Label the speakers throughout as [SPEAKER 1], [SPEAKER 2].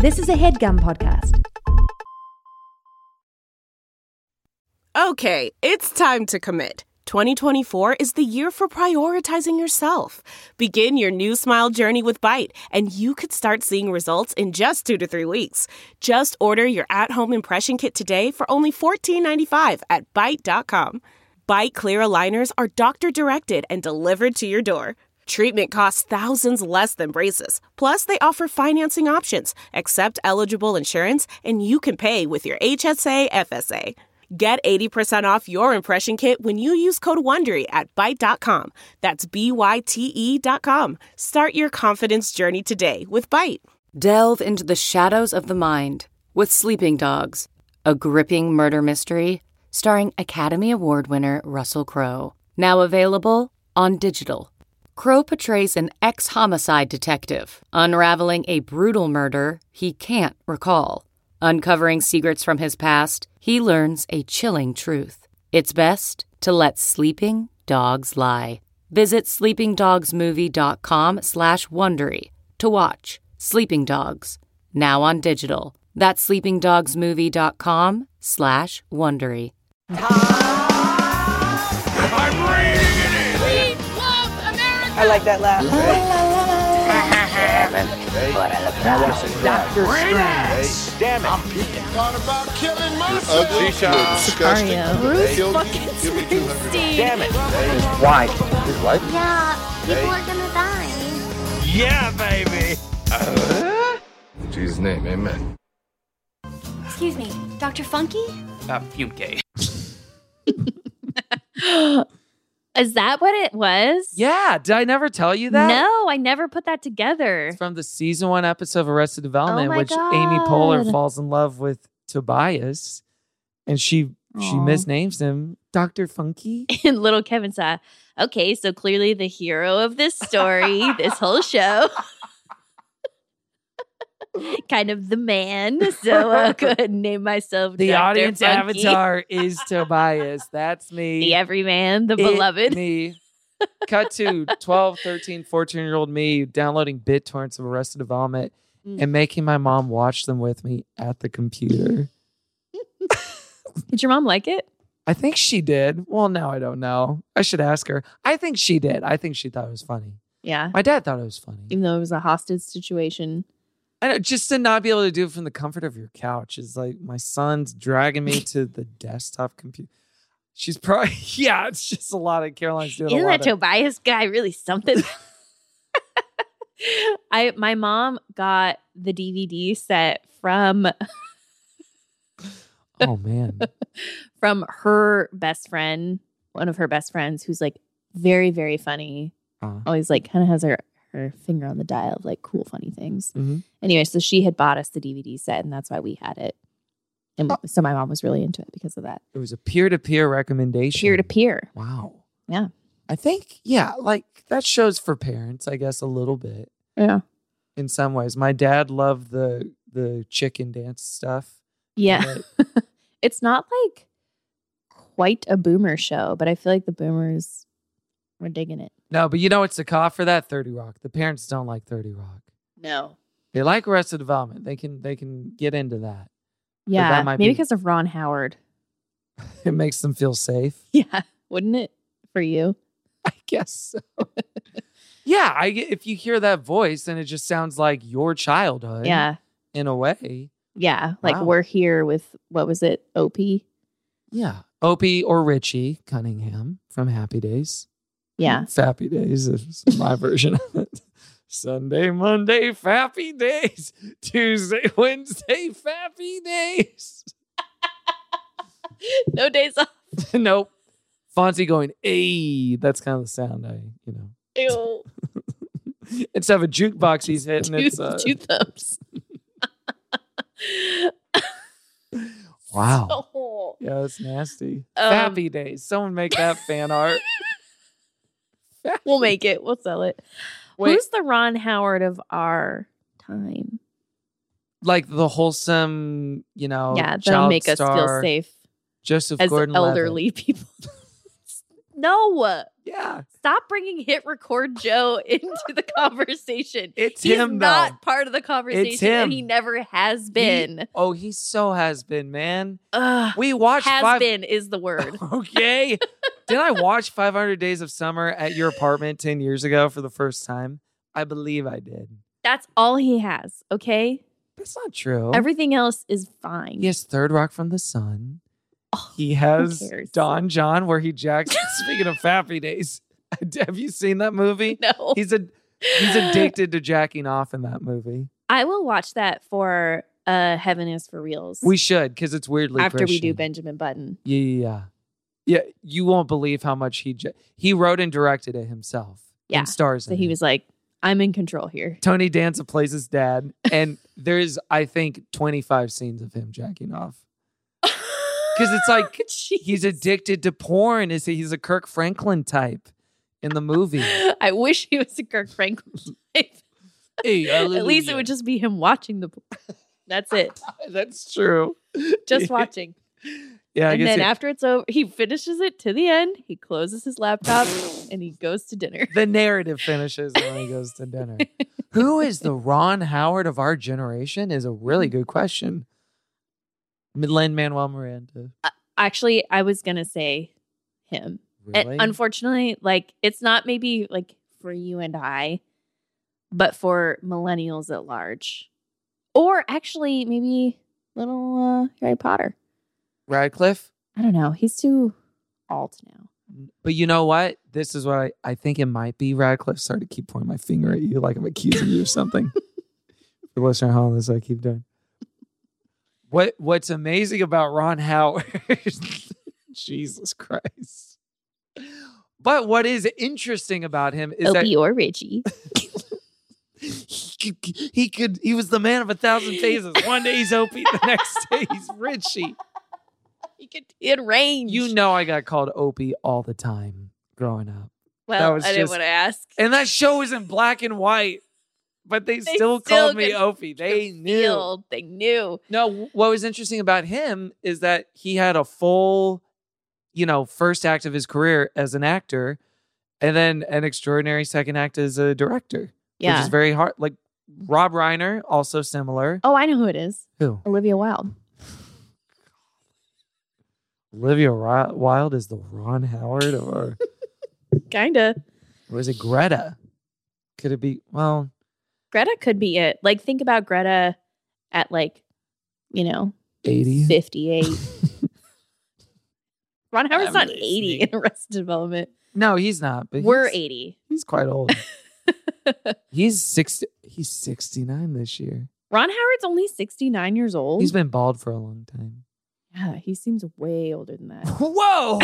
[SPEAKER 1] This is a HeadGum podcast.
[SPEAKER 2] Okay, it's time to commit. 2024 is the year for prioritizing yourself. Begin your new smile journey with Byte, and you could start seeing results in just 2 to 3 weeks. Just order your at-home impression kit today for only $14.95 at Byte.com. Byte Clear aligners are doctor-directed and delivered to your door. Treatment costs thousands less than braces. Plus, they offer financing options, accept eligible insurance, and you can pay with your HSA, FSA. Get 80% off your impression kit when you use code WONDERY at Byte.com. That's BYTE.com. Start your confidence journey today with Byte.
[SPEAKER 3] Delve into the shadows of the mind with Sleeping Dogs, a gripping murder mystery starring Academy Award winner Russell Crowe. Now available on digital. Crowe portrays an ex-homicide detective unraveling a brutal murder he can't recall. Uncovering secrets from his past, he learns a chilling truth. It's best to let sleeping dogs lie. Visit sleepingdogsmovie.com/Wondery to watch Sleeping Dogs, now on digital. That's sleepingdogsmovie.com/Wondery.
[SPEAKER 4] I'm reading it in!
[SPEAKER 5] We love America!
[SPEAKER 6] I like that laugh.
[SPEAKER 4] Dr. Strange.
[SPEAKER 7] Damn it.
[SPEAKER 4] Thought about killing myself.
[SPEAKER 5] Bruce fucking Springsteen.
[SPEAKER 7] Damn it.
[SPEAKER 8] Why?
[SPEAKER 7] What?
[SPEAKER 9] Yeah, people are gonna die.
[SPEAKER 7] Yeah, baby.
[SPEAKER 4] In Jesus' name, amen.
[SPEAKER 9] Excuse me, Dr. Funky?
[SPEAKER 7] Fumke.
[SPEAKER 5] Is that what it was?
[SPEAKER 10] Yeah, did I never tell you that?
[SPEAKER 5] No, I never put that together.
[SPEAKER 10] It's from the season 1 episode of Arrested Development,
[SPEAKER 5] my
[SPEAKER 10] which
[SPEAKER 5] God.
[SPEAKER 10] Amy Poehler falls in love with Tobias, and she misnames him Dr. Funky.
[SPEAKER 5] And little Kevin said, okay, so clearly the hero of this story, this whole show, kind of the man. So I'll go ahead and name myself
[SPEAKER 10] The
[SPEAKER 5] Dr.
[SPEAKER 10] audience
[SPEAKER 5] Funky.
[SPEAKER 10] avatar is Tobias. That's me.
[SPEAKER 5] The everyman, the beloved.
[SPEAKER 10] Me. Cut to 12, 13, 14-year-old me downloading BitTorrents of Arrested Development and making my mom watch them with me at the computer.
[SPEAKER 5] Did your mom like it?
[SPEAKER 10] I think she did. Well, now I don't know. I should ask her. I think she did. I think she thought it was funny.
[SPEAKER 5] Yeah.
[SPEAKER 10] My dad thought it was funny.
[SPEAKER 5] Even though it was a hostage situation.
[SPEAKER 10] I know, just to not be able to do it from the comfort of your couch is like my son's dragging me to the desktop computer. She's probably, yeah, it's just a lot of Caroline's doing
[SPEAKER 5] Isn't
[SPEAKER 10] a lot
[SPEAKER 5] that Tobias guy really something? My mom got the DVD set from
[SPEAKER 10] Oh, man.
[SPEAKER 5] from her best friend, one of her best friends, who's like very, very funny. Always like kind of has her finger on the dial of like cool, funny things.
[SPEAKER 10] Mm-hmm.
[SPEAKER 5] Anyway, so she had bought us the DVD set, and that's why we had it. And so my mom was really into it because of that.
[SPEAKER 10] It was a peer-to-peer recommendation.
[SPEAKER 5] Peer-to-peer.
[SPEAKER 10] Wow.
[SPEAKER 5] Yeah.
[SPEAKER 10] I think, yeah, like that shows for parents, I guess, a little bit.
[SPEAKER 5] Yeah.
[SPEAKER 10] In some ways. My dad loved the chicken dance stuff.
[SPEAKER 5] Yeah. It's not like quite a boomer show, but I feel like the boomers were digging it.
[SPEAKER 10] No, but you know what's the cough for that? 30 Rock. The parents don't like 30 Rock.
[SPEAKER 5] No.
[SPEAKER 10] They like Arrested Development. They can get into that.
[SPEAKER 5] Yeah.
[SPEAKER 10] that might
[SPEAKER 5] Maybe
[SPEAKER 10] be-
[SPEAKER 5] because of Ron Howard.
[SPEAKER 10] It makes them feel safe.
[SPEAKER 5] Yeah. Wouldn't it for you?
[SPEAKER 10] I guess so. Yeah, if you hear that voice, then it just sounds like your childhood.
[SPEAKER 5] Yeah.
[SPEAKER 10] In a way.
[SPEAKER 5] Yeah. Like
[SPEAKER 10] Wow.
[SPEAKER 5] we're here with, what was it? Opie?
[SPEAKER 10] Yeah. Opie or Richie Cunningham from Happy Days.
[SPEAKER 5] Yeah.
[SPEAKER 10] Fappy Days is my version of it. Sunday, Monday, Fappy Days. Tuesday, Wednesday, Fappy Days.
[SPEAKER 5] No days off.
[SPEAKER 10] Nope. Fonzie going, "Ay." That's kind of the sound
[SPEAKER 5] Ew.
[SPEAKER 10] Instead of a jukebox he's hitting, it's
[SPEAKER 5] Two thumbs.
[SPEAKER 10] wow.
[SPEAKER 5] Oh.
[SPEAKER 10] Yeah, that's nasty. Fappy Days. Someone make that fan art.
[SPEAKER 5] We'll make it. We'll sell it.
[SPEAKER 10] Wait.
[SPEAKER 5] Who's the Ron Howard of our time?
[SPEAKER 10] Like the wholesome,
[SPEAKER 5] Yeah, that'll
[SPEAKER 10] child
[SPEAKER 5] make us feel
[SPEAKER 10] star,
[SPEAKER 5] safe
[SPEAKER 10] Joseph
[SPEAKER 5] as
[SPEAKER 10] Gordon-Levitt.
[SPEAKER 5] elderly people. No.
[SPEAKER 10] Yeah.
[SPEAKER 5] Stop bringing Hit Record Joe into the conversation.
[SPEAKER 10] It's
[SPEAKER 5] He's
[SPEAKER 10] him, though.
[SPEAKER 5] not part of the conversation.
[SPEAKER 10] him.
[SPEAKER 5] And he never has been.
[SPEAKER 10] He so has been, man.
[SPEAKER 5] Ugh,
[SPEAKER 10] We watched
[SPEAKER 5] has been is the word.
[SPEAKER 10] Okay. Did I watch 500 Days of Summer at your apartment 10 years ago for the first time? I believe I did.
[SPEAKER 5] That's all he has, okay?
[SPEAKER 10] That's not true.
[SPEAKER 5] Everything else is fine.
[SPEAKER 10] He has Third Rock from the Sun.
[SPEAKER 5] Oh,
[SPEAKER 10] He has
[SPEAKER 5] cares?
[SPEAKER 10] Don John, where he jacks. Speaking of Happy Days, have you seen that movie?
[SPEAKER 5] No.
[SPEAKER 10] He's addicted to jacking off in that movie.
[SPEAKER 5] I will watch that for Heaven is for Reals.
[SPEAKER 10] We should, because it's weirdly
[SPEAKER 5] after we do
[SPEAKER 10] Christian.
[SPEAKER 5] Benjamin Button.
[SPEAKER 10] Yeah. You won't believe how much he wrote and directed it himself.
[SPEAKER 5] Yeah.
[SPEAKER 10] And stars.
[SPEAKER 5] So
[SPEAKER 10] in
[SPEAKER 5] he
[SPEAKER 10] it.
[SPEAKER 5] was like, I'm in control here.
[SPEAKER 10] Tony Danza plays his dad, and there's, I think, 25 scenes of him jacking off. Because it's like he's addicted to porn. He's a Kirk Franklin type in the movie.
[SPEAKER 5] I wish he was a Kirk Franklin type.
[SPEAKER 10] Hey,
[SPEAKER 5] At least it would just be him watching the porn. That's it.
[SPEAKER 10] That's true.
[SPEAKER 5] Just watching.
[SPEAKER 10] Yeah, I
[SPEAKER 5] And
[SPEAKER 10] guess
[SPEAKER 5] then after it's over, he finishes it to the end. He closes his laptop and he goes to dinner.
[SPEAKER 10] the narrative finishes when he goes to dinner. Who is the Ron Howard of our generation is a really good question. Lin-Manuel Miranda.
[SPEAKER 5] Actually, I was going to say him.
[SPEAKER 10] Really?
[SPEAKER 5] And unfortunately, like, it's not maybe like for you and I, but for millennials at large. Or actually, maybe little Harry Potter.
[SPEAKER 10] Radcliffe?
[SPEAKER 5] I don't know. He's too alt now.
[SPEAKER 10] But you know what? This is what I think it might be Radcliffe. Sorry to keep pointing my finger at you like I'm accusing you of something. For listening at home, this I keep doing. What's amazing about Ron Howard, Jesus Christ. But what is interesting about him is
[SPEAKER 5] Opie or Richie.
[SPEAKER 10] he was the man of 1,000 faces. One day he's Opie, the next day he's Richie.
[SPEAKER 5] He could in range.
[SPEAKER 10] You know I got called Opie all the time growing up.
[SPEAKER 5] Well,
[SPEAKER 10] was
[SPEAKER 5] I didn't
[SPEAKER 10] just-
[SPEAKER 5] want to ask.
[SPEAKER 10] And that show was in black and white. But they still called me
[SPEAKER 5] could
[SPEAKER 10] Opie. They knew.
[SPEAKER 5] feel- They knew.
[SPEAKER 10] No, what was interesting about him is that he had a full, first act of his career as an actor and then an extraordinary second act as a director.
[SPEAKER 5] Yeah.
[SPEAKER 10] Which is very hard. Like Rob Reiner, also similar.
[SPEAKER 5] Oh, I know who it is.
[SPEAKER 10] Who?
[SPEAKER 5] Olivia Wilde.
[SPEAKER 10] Olivia Wilde is the Ron Howard or
[SPEAKER 5] Kinda.
[SPEAKER 10] was it Greta? Could it be? Well,
[SPEAKER 5] Greta could be it. Like, think about Greta at
[SPEAKER 10] 80.
[SPEAKER 5] 58. Ron Howard's
[SPEAKER 10] I'm
[SPEAKER 5] not
[SPEAKER 10] listening.
[SPEAKER 5] 80 in Arrested Development.
[SPEAKER 10] No, he's not. But
[SPEAKER 5] We're
[SPEAKER 10] he's-
[SPEAKER 5] 80.
[SPEAKER 10] He's quite old. He's 60. He's 69 this year.
[SPEAKER 5] Ron Howard's only 69 years old.
[SPEAKER 10] He's been bald for a long time.
[SPEAKER 5] Yeah, he seems way older than that.
[SPEAKER 10] Whoa!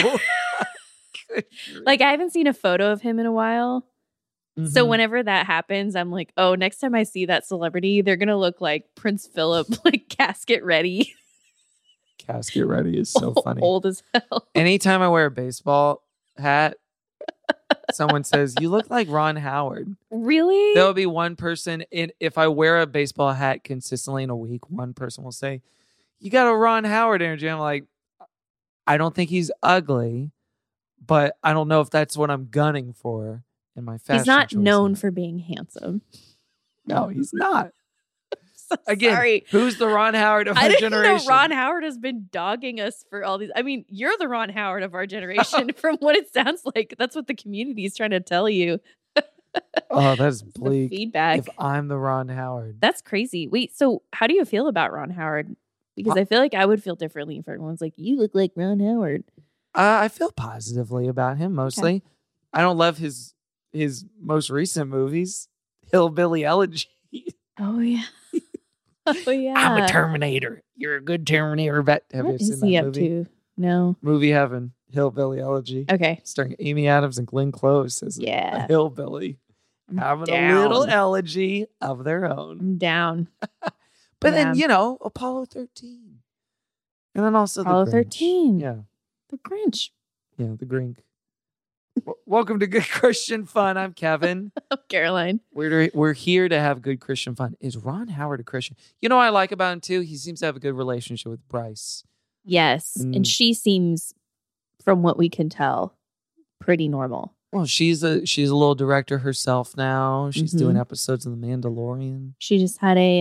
[SPEAKER 5] Like, I haven't seen a photo of him in a while. So
[SPEAKER 10] Mhm.
[SPEAKER 5] whenever that happens, I'm like, oh, next time I see that celebrity, they're going to look like Prince Philip, like casket ready.
[SPEAKER 10] Casket ready is so funny.
[SPEAKER 5] Old as hell.
[SPEAKER 10] Anytime I wear a baseball hat, someone says, "You look like Ron Howard."
[SPEAKER 5] Really?
[SPEAKER 10] There'll be one person if I wear a baseball hat consistently in a week, one person will say, "You got a Ron Howard energy." I'm like, I don't think he's ugly, but I don't know if that's what I'm gunning for in my fashion.
[SPEAKER 5] He's not
[SPEAKER 10] choices.
[SPEAKER 5] known for being handsome.
[SPEAKER 10] No, he's not.
[SPEAKER 5] So
[SPEAKER 10] Again,
[SPEAKER 5] sorry.
[SPEAKER 10] who's the Ron Howard of
[SPEAKER 5] I
[SPEAKER 10] our
[SPEAKER 5] didn't
[SPEAKER 10] generation?
[SPEAKER 5] know Ron Howard has been dogging us for all these. I mean, you're the Ron Howard of our generation from what it sounds like. That's what the community is trying to tell you.
[SPEAKER 10] Oh, that's
[SPEAKER 5] The
[SPEAKER 10] bleak.
[SPEAKER 5] feedback.
[SPEAKER 10] If I'm the Ron Howard.
[SPEAKER 5] That's crazy. Wait, so how do you feel about Ron Howard? Because I feel like I would feel differently if everyone's like, you look like Ron Howard.
[SPEAKER 10] I feel positively about him mostly. I don't love his most recent movies. Hillbilly Elegy.
[SPEAKER 5] Oh, yeah. Oh, yeah.
[SPEAKER 10] I'm a Terminator. You're a good Terminator vet. Have
[SPEAKER 5] What
[SPEAKER 10] you seen
[SPEAKER 5] is
[SPEAKER 10] that
[SPEAKER 5] he up
[SPEAKER 10] movie?
[SPEAKER 5] to? No.
[SPEAKER 10] Movie Heaven. Hillbilly Elegy.
[SPEAKER 5] Okay.
[SPEAKER 10] Starring Amy Adams and Glenn Close as
[SPEAKER 5] Yeah.
[SPEAKER 10] a hillbilly. Having
[SPEAKER 5] down.
[SPEAKER 10] a little elegy of their own.
[SPEAKER 5] I'm down.
[SPEAKER 10] But then,
[SPEAKER 5] Yeah.
[SPEAKER 10] Apollo 13. And then also
[SPEAKER 5] Apollo
[SPEAKER 10] the Grinch.
[SPEAKER 5] 13.
[SPEAKER 10] Yeah.
[SPEAKER 5] The Grinch.
[SPEAKER 10] Yeah, the Grink. Welcome to Good Christian Fun. I'm Kevin.
[SPEAKER 5] Caroline.
[SPEAKER 10] We're here to have good Christian fun. Is Ron Howard a Christian? You know what I like about him too? He seems to have a good relationship with Bryce.
[SPEAKER 5] Yes.
[SPEAKER 10] Mm.
[SPEAKER 5] And she seems, from what we can tell, pretty normal.
[SPEAKER 10] Well, she's a little director herself now. She's
[SPEAKER 5] Mhm.
[SPEAKER 10] doing episodes of The Mandalorian.
[SPEAKER 5] She just had a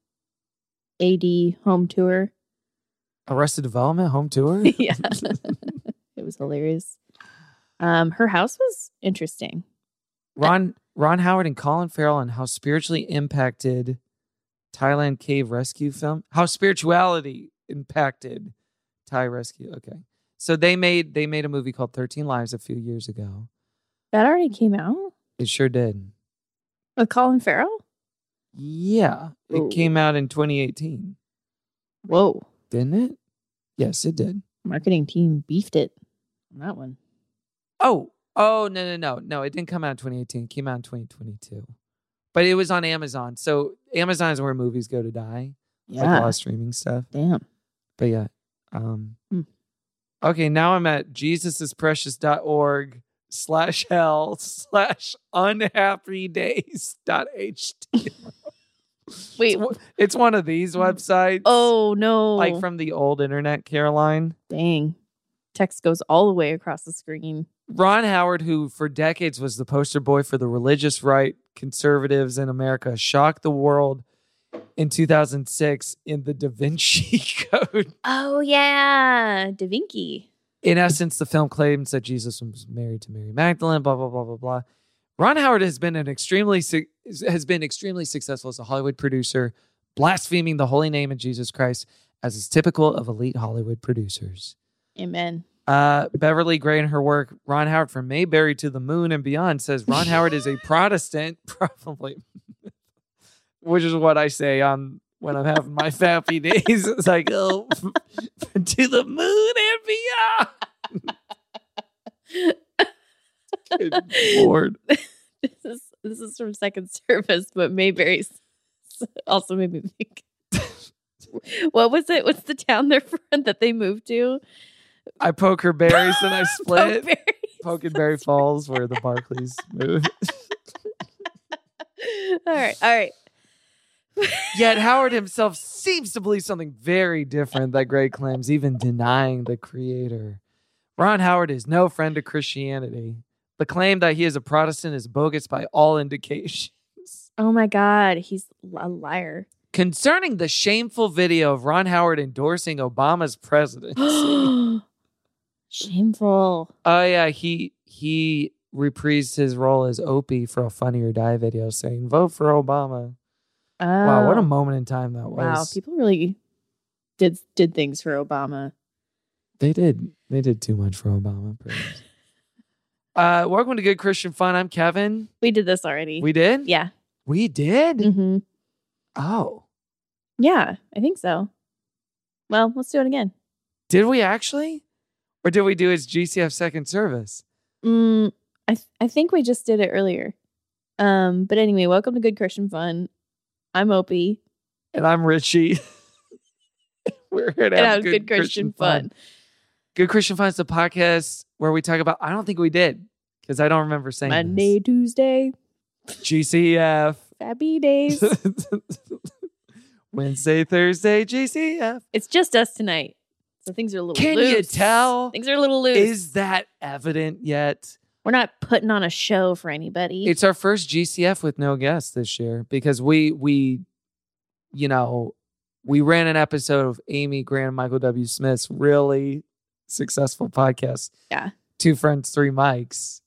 [SPEAKER 5] AD home tour.
[SPEAKER 10] Arrested Development home tour.
[SPEAKER 5] Yeah. It was hilarious. Her house was interesting.
[SPEAKER 10] Ron Howard and Colin Farrell on how spiritually impacted Thailand cave rescue film. How spirituality impacted Thai rescue. Okay, so they made a movie called 13 Lives a few years ago.
[SPEAKER 5] That already came out
[SPEAKER 10] It sure did.
[SPEAKER 5] with Colin Farrell.
[SPEAKER 10] Yeah, it
[SPEAKER 5] Ooh.
[SPEAKER 10] came out in 2018,
[SPEAKER 5] Whoa.
[SPEAKER 10] didn't it? Yes, it did.
[SPEAKER 5] Marketing team beefed it on that one.
[SPEAKER 10] Oh, no! It didn't come out in 2018. It came out in 2022, but it was on Amazon. So Amazon is where movies go to die. Like a lot
[SPEAKER 5] Yeah.
[SPEAKER 10] of streaming stuff.
[SPEAKER 5] Damn.
[SPEAKER 10] But yeah. Okay, now I'm at jesusisprecious.org/hell/unhappydays.html.
[SPEAKER 5] Wait.
[SPEAKER 10] It's one of these websites.
[SPEAKER 5] Oh no.
[SPEAKER 10] Like from the old internet, Caroline.
[SPEAKER 5] Dang. Text goes all the way across the screen.
[SPEAKER 10] Ron Howard, who for decades was the poster boy for the religious right conservatives in America, shocked the world in 2006 in the Da Vinci Code.
[SPEAKER 5] Oh yeah. Da Vinci.
[SPEAKER 10] In essence, the film claims that Jesus was married to Mary Magdalene, blah, blah, blah, blah, blah. Ron Howard has been extremely successful as a Hollywood producer, blaspheming the holy name of Jesus Christ, as is typical of elite Hollywood producers.
[SPEAKER 5] Amen.
[SPEAKER 10] Beverly Gray, in her work, Ron Howard from Mayberry to the Moon and Beyond, says Ron Howard is a Protestant, probably, which is what I say when I'm having my happy days. It's like, oh, to the moon and beyond. Good Lord.
[SPEAKER 5] This is from Second Service, but Mayberry's also made me think. What was it? What's the town they're from that they moved to?
[SPEAKER 10] I poke her berries and I split.
[SPEAKER 5] Pokeberry.
[SPEAKER 10] Pokeberry Falls, where the Barclays moved.
[SPEAKER 5] All right.
[SPEAKER 10] Yet Howard himself seems to believe something very different that Gray claims, even denying the creator. Ron Howard is no friend to Christianity. The claim that he is a Protestant is bogus by all indications.
[SPEAKER 5] Oh my God, he's a liar.
[SPEAKER 10] Concerning the shameful video of Ron Howard endorsing Obama's presidency.
[SPEAKER 5] Shameful.
[SPEAKER 10] Oh yeah, he reprised his role as Opie for a Funny or Die video saying, "Vote for Obama." Wow, what a moment in time that was.
[SPEAKER 5] Wow, people really did things for Obama.
[SPEAKER 10] They did too much for Obama. Perhaps. Welcome to Good Christian Fun. I'm Kevin.
[SPEAKER 5] We did this already.
[SPEAKER 10] We did?
[SPEAKER 5] Yeah.
[SPEAKER 10] We did?
[SPEAKER 5] Mm-hmm.
[SPEAKER 10] Oh.
[SPEAKER 5] Yeah, I think so. Well, let's do it again.
[SPEAKER 10] Did we actually? Or did we do his GCF second service?
[SPEAKER 5] I think we just did it earlier. But anyway, welcome to Good Christian Fun. I'm Opie.
[SPEAKER 10] And I'm Richie. We're here to
[SPEAKER 5] And
[SPEAKER 10] have
[SPEAKER 5] I'm
[SPEAKER 10] good Christian fun. Good Christian Fun is the podcast where we talk about, I don't think we did, because I don't remember saying
[SPEAKER 5] Monday, Tuesday,
[SPEAKER 10] this. GCF.
[SPEAKER 5] happy days.
[SPEAKER 10] Wednesday, Thursday, GCF.
[SPEAKER 5] It's just us tonight. So things are a little
[SPEAKER 10] Can
[SPEAKER 5] loose.
[SPEAKER 10] you tell?
[SPEAKER 5] Things are a little loose.
[SPEAKER 10] Is that evident yet?
[SPEAKER 5] We're not putting on a show for anybody.
[SPEAKER 10] It's our first GCF with no guests this year because we ran an episode of Amy Grant and Michael W. Smith's really successful podcast.
[SPEAKER 5] Yeah.
[SPEAKER 10] 2 friends, 3 mics.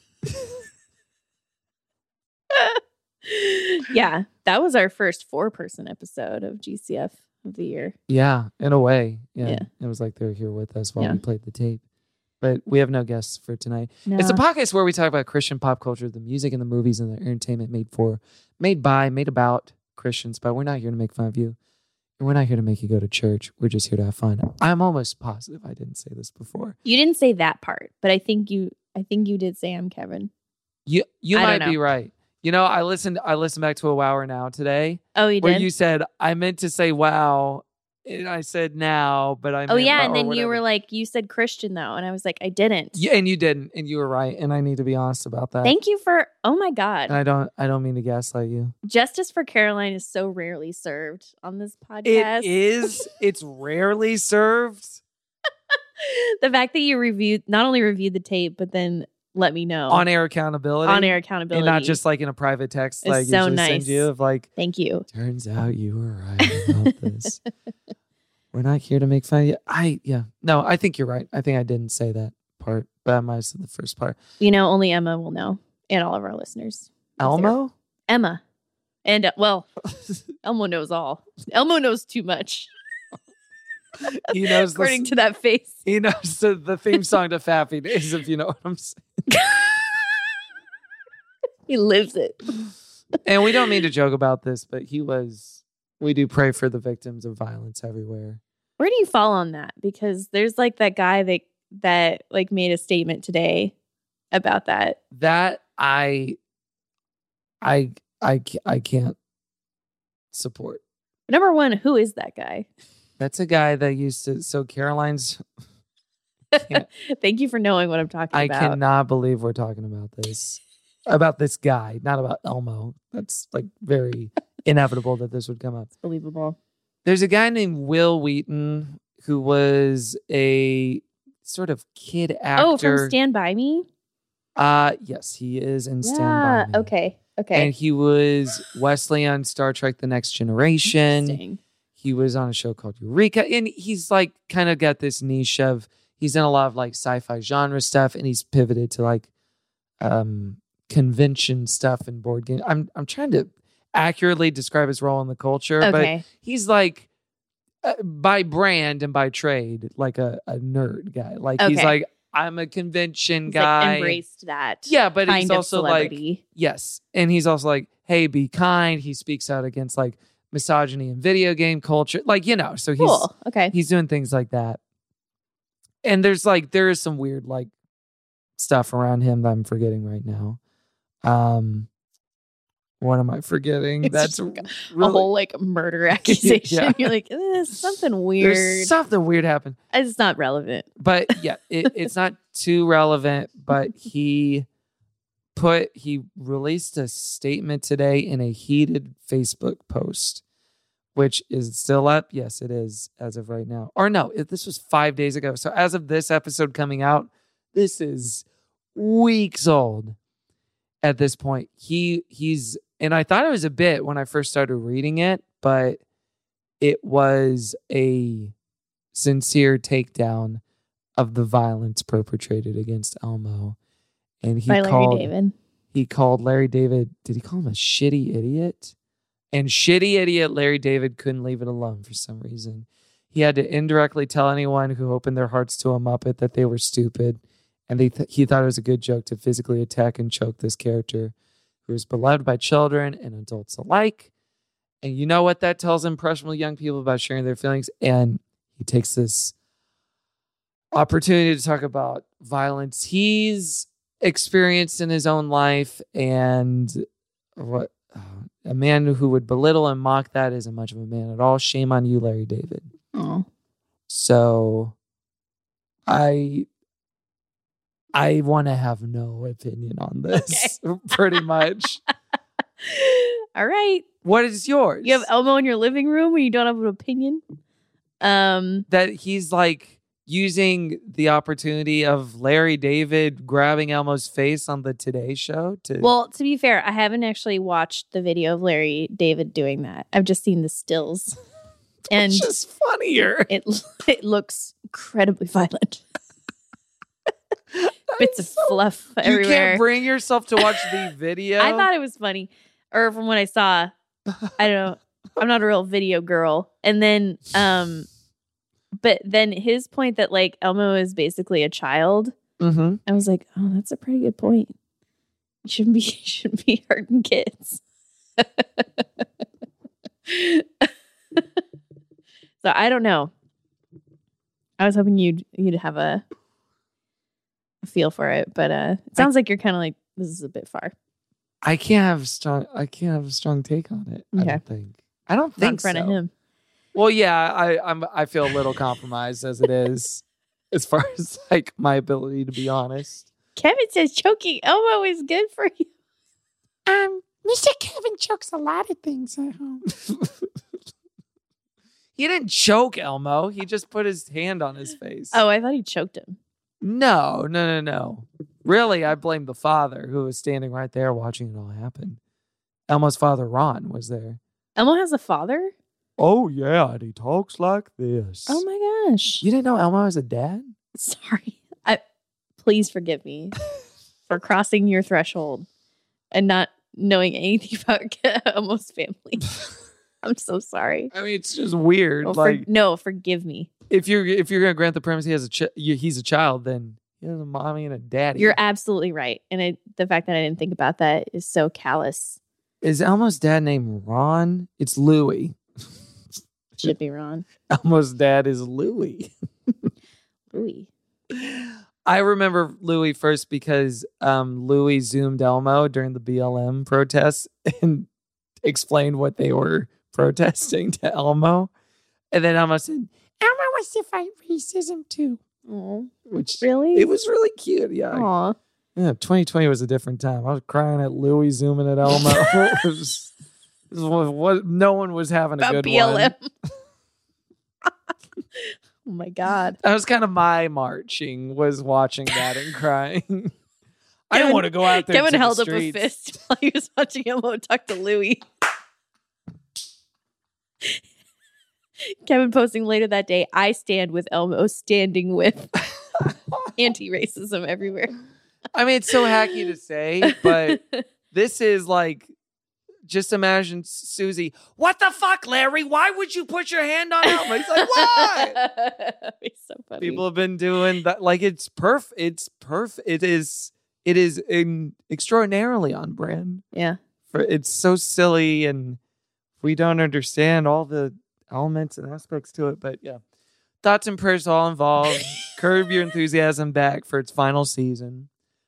[SPEAKER 5] Yeah, that was our first 4-person episode of GCF of the year.
[SPEAKER 10] Yeah, in a way. Yeah.
[SPEAKER 5] Yeah.
[SPEAKER 10] It was like they're here with us while
[SPEAKER 5] Yeah.
[SPEAKER 10] we played the tape. But we have no guests for tonight.
[SPEAKER 5] No.
[SPEAKER 10] It's a podcast where we talk about Christian pop culture, the music and the movies and the entertainment made about Christians, but we're not here to make fun of you. And we're not here to make you go to church. We're just here to have fun. I'm almost positive I didn't say this before.
[SPEAKER 5] You didn't say that part, but I think you did say I'm Kevin.
[SPEAKER 10] You
[SPEAKER 5] I
[SPEAKER 10] might
[SPEAKER 5] don't
[SPEAKER 10] be
[SPEAKER 5] know.
[SPEAKER 10] right. You know, I listened back to a Wower Now today
[SPEAKER 5] Oh, you
[SPEAKER 10] where
[SPEAKER 5] did?
[SPEAKER 10] you said, I meant to say wow. And I said now, but I
[SPEAKER 5] Oh,
[SPEAKER 10] meant
[SPEAKER 5] yeah.
[SPEAKER 10] wow,
[SPEAKER 5] And
[SPEAKER 10] or
[SPEAKER 5] then you
[SPEAKER 10] whatever.
[SPEAKER 5] were like, you said Christian, though. And I was like, I didn't.
[SPEAKER 10] Yeah, and you didn't, and you were right, and I need to be honest about that.
[SPEAKER 5] Thank you for, oh my God.
[SPEAKER 10] And I don't mean to gaslight you.
[SPEAKER 5] Justice for Caroline is so rarely served on this
[SPEAKER 10] It
[SPEAKER 5] podcast.
[SPEAKER 10] is. It's rarely served.
[SPEAKER 5] The fact that you not only reviewed the tape, but then let me know
[SPEAKER 10] On-air accountability.
[SPEAKER 5] on-air accountability,
[SPEAKER 10] And not just like in a private text
[SPEAKER 5] It's
[SPEAKER 10] like
[SPEAKER 5] so
[SPEAKER 10] usually
[SPEAKER 5] nice.
[SPEAKER 10] send you of like,
[SPEAKER 5] Thank you.
[SPEAKER 10] turns out you were right about this. We're not here to make fun of you. No, I think you're right. I think I didn't say that part, but I might have said the first part.
[SPEAKER 5] You know, only Emma will know, and all of our listeners.
[SPEAKER 10] Elmo?
[SPEAKER 5] Emma. And, Elmo knows all. Elmo knows too much,
[SPEAKER 10] He knows
[SPEAKER 5] according to that face.
[SPEAKER 10] He knows the theme song to Fappy Days, if you know what I'm saying.
[SPEAKER 5] He lives it.
[SPEAKER 10] And we don't mean to joke about this, but we do pray for the victims of violence everywhere.
[SPEAKER 5] Where do you fall on that? Because there's like that guy that like made a statement today about that.
[SPEAKER 10] That I can't support.
[SPEAKER 5] Number one, who is that guy?
[SPEAKER 10] That's a guy that used to. So Caroline's.
[SPEAKER 5] Thank you for knowing what I'm talking
[SPEAKER 10] I
[SPEAKER 5] about.
[SPEAKER 10] cannot believe we're talking about this. About this guy, not about Elmo. That's like very inevitable that this would come up.
[SPEAKER 5] It's believable.
[SPEAKER 10] There's a guy named Will Wheaton who was a sort of kid actor.
[SPEAKER 5] Oh, from Stand By Me?
[SPEAKER 10] Yes, he is in Stand By Me.
[SPEAKER 5] Okay.
[SPEAKER 10] And he was Wesley on Star Trek The Next Generation.
[SPEAKER 5] Interesting.
[SPEAKER 10] He was on a show called Eureka. And he's like kind of got this niche of, he's done a lot of like sci-fi genre stuff, and he's pivoted to like convention stuff and board game. I'm trying to accurately describe his role in the culture,
[SPEAKER 5] Okay.
[SPEAKER 10] but he's like by brand and by trade, like a nerd guy. Like he's
[SPEAKER 5] Okay.
[SPEAKER 10] like, I'm a convention
[SPEAKER 5] He's
[SPEAKER 10] guy.
[SPEAKER 5] like embraced that.
[SPEAKER 10] Yeah, but
[SPEAKER 5] kind
[SPEAKER 10] he's
[SPEAKER 5] of
[SPEAKER 10] also like,
[SPEAKER 5] celebrity.
[SPEAKER 10] yes. And he's also like, hey, be kind. He speaks out against like misogyny in video game culture. Like, you know, so
[SPEAKER 5] Cool. Okay.
[SPEAKER 10] he's doing things like that. And there is some weird like stuff around him that I'm forgetting right now. What am I forgetting?
[SPEAKER 5] It's
[SPEAKER 10] That's
[SPEAKER 5] just
[SPEAKER 10] really,
[SPEAKER 5] a whole like murder accusation.
[SPEAKER 10] Yeah.
[SPEAKER 5] You're like, something weird.
[SPEAKER 10] there's something weird happened.
[SPEAKER 5] It's not relevant.
[SPEAKER 10] But yeah, it's not too relevant, but he released a statement today in a heated Facebook post, which is still up. Yes, it is as of right now. Or no, this was 5 days ago. So as of this episode coming out, this is weeks old at this point. He's, and I thought it was a bit when I first started reading it, but it was a sincere takedown of the violence perpetrated against Elmo. And he
[SPEAKER 5] By Larry David.
[SPEAKER 10] He called Larry David, did he call him a shitty idiot? And shitty idiot Larry David couldn't leave it alone for some reason. He had to indirectly tell anyone who opened their hearts to a Muppet that they were stupid. And he thought it was a good joke to physically attack and choke this character who is beloved by children and adults alike. And you know what that tells impressionable young people about sharing their feelings? And he takes this opportunity to talk about violence he's experienced in his own life, and what a man who would belittle and mock that isn't much of a man at all. Shame on you, Larry David.
[SPEAKER 5] Oh.
[SPEAKER 10] So I want to have no opinion on this, pretty much.
[SPEAKER 5] All right.
[SPEAKER 10] What is yours?
[SPEAKER 5] You have Elmo in your living room and you don't have an opinion?
[SPEAKER 10] That he's like using the opportunity of Larry David grabbing Elmo's face on the Today Show to.
[SPEAKER 5] Well, to be fair, I haven't actually watched the video of Larry David doing that. I've just seen the stills. And
[SPEAKER 10] it's just funnier.
[SPEAKER 5] It looks incredibly violent. Bits of fluff everywhere.
[SPEAKER 10] You can't bring yourself to watch the video.
[SPEAKER 5] I thought it was funny. Or from what I saw, I don't know. I'm not a real video girl. And then, but then his point that like Elmo is basically a child.
[SPEAKER 10] Mm-hmm.
[SPEAKER 5] I was like, oh, that's a pretty good point. You shouldn't be hurting kids. So I don't know. I was hoping you'd have a feel for it, but it sounds like you're kind of like, this is a bit far.
[SPEAKER 10] I can't have a strong take on it.
[SPEAKER 5] Okay.
[SPEAKER 10] I don't
[SPEAKER 5] Not
[SPEAKER 10] think
[SPEAKER 5] in front
[SPEAKER 10] so.
[SPEAKER 5] of him.
[SPEAKER 10] Well, yeah, I feel a little compromised as it is, as far as like my ability to be honest.
[SPEAKER 5] Kevin says choking Elmo is good for you.
[SPEAKER 10] Mr. Kevin chokes a lot of things at home. He didn't choke Elmo. He just put his hand on his face.
[SPEAKER 5] Oh, I thought he choked him.
[SPEAKER 10] No. Really, I blame the father who was standing right there watching it all happen. Elmo's father, Ron, was there.
[SPEAKER 5] Elmo has a father?
[SPEAKER 10] Oh, yeah, and he talks like this.
[SPEAKER 5] Oh my gosh.
[SPEAKER 10] You didn't know Elmo has a dad?
[SPEAKER 5] Sorry. Please forgive me for crossing your threshold and not knowing anything about Elmo's family. I'm so sorry.
[SPEAKER 10] I mean, it's just weird.
[SPEAKER 5] No, forgive me.
[SPEAKER 10] If you're gonna grant the premise he has he's a child, then he has a mommy and a daddy.
[SPEAKER 5] You're absolutely right. And the fact that I didn't think about that is so callous.
[SPEAKER 10] Is Elmo's dad named Ron? It's Louie.
[SPEAKER 5] Should be Ron.
[SPEAKER 10] Elmo's dad is Louie.
[SPEAKER 5] Louie.
[SPEAKER 10] I remember Louie first because Louie zoomed Elmo during the BLM protests and explained what they were protesting to Elmo. And then Elmo said, Elmo wants to fight racism too.
[SPEAKER 5] Oh,
[SPEAKER 10] which
[SPEAKER 5] really?
[SPEAKER 10] It was really cute. Yeah.
[SPEAKER 5] Aw.
[SPEAKER 10] Yeah. 2020 was a different time. I was crying at Louie zooming at Elmo. No one was having a
[SPEAKER 5] About
[SPEAKER 10] good
[SPEAKER 5] BLM.
[SPEAKER 10] one.
[SPEAKER 5] Oh my God.
[SPEAKER 10] That was kind of my marching, was watching that and crying. I didn't want to go out there.
[SPEAKER 5] Kevin
[SPEAKER 10] to the
[SPEAKER 5] held up a
[SPEAKER 10] streets.
[SPEAKER 5] fist while he was watching Elmo talk to Louie. Kevin posting later that day, I stand with Elmo, standing with anti-racism everywhere.
[SPEAKER 10] I mean, it's so hacky to say, but this is like, just imagine Susie. What the fuck, Larry? Why would you put your hand on Elmo? He's like, why?
[SPEAKER 5] It's so funny.
[SPEAKER 10] People have been doing that. Like, it's perfect. It's perfect. It is extraordinarily on brand.
[SPEAKER 5] Yeah.
[SPEAKER 10] It's so silly, and we don't understand all the elements and aspects to it. But yeah, thoughts and prayers to all involved. Curb Your Enthusiasm back for its final season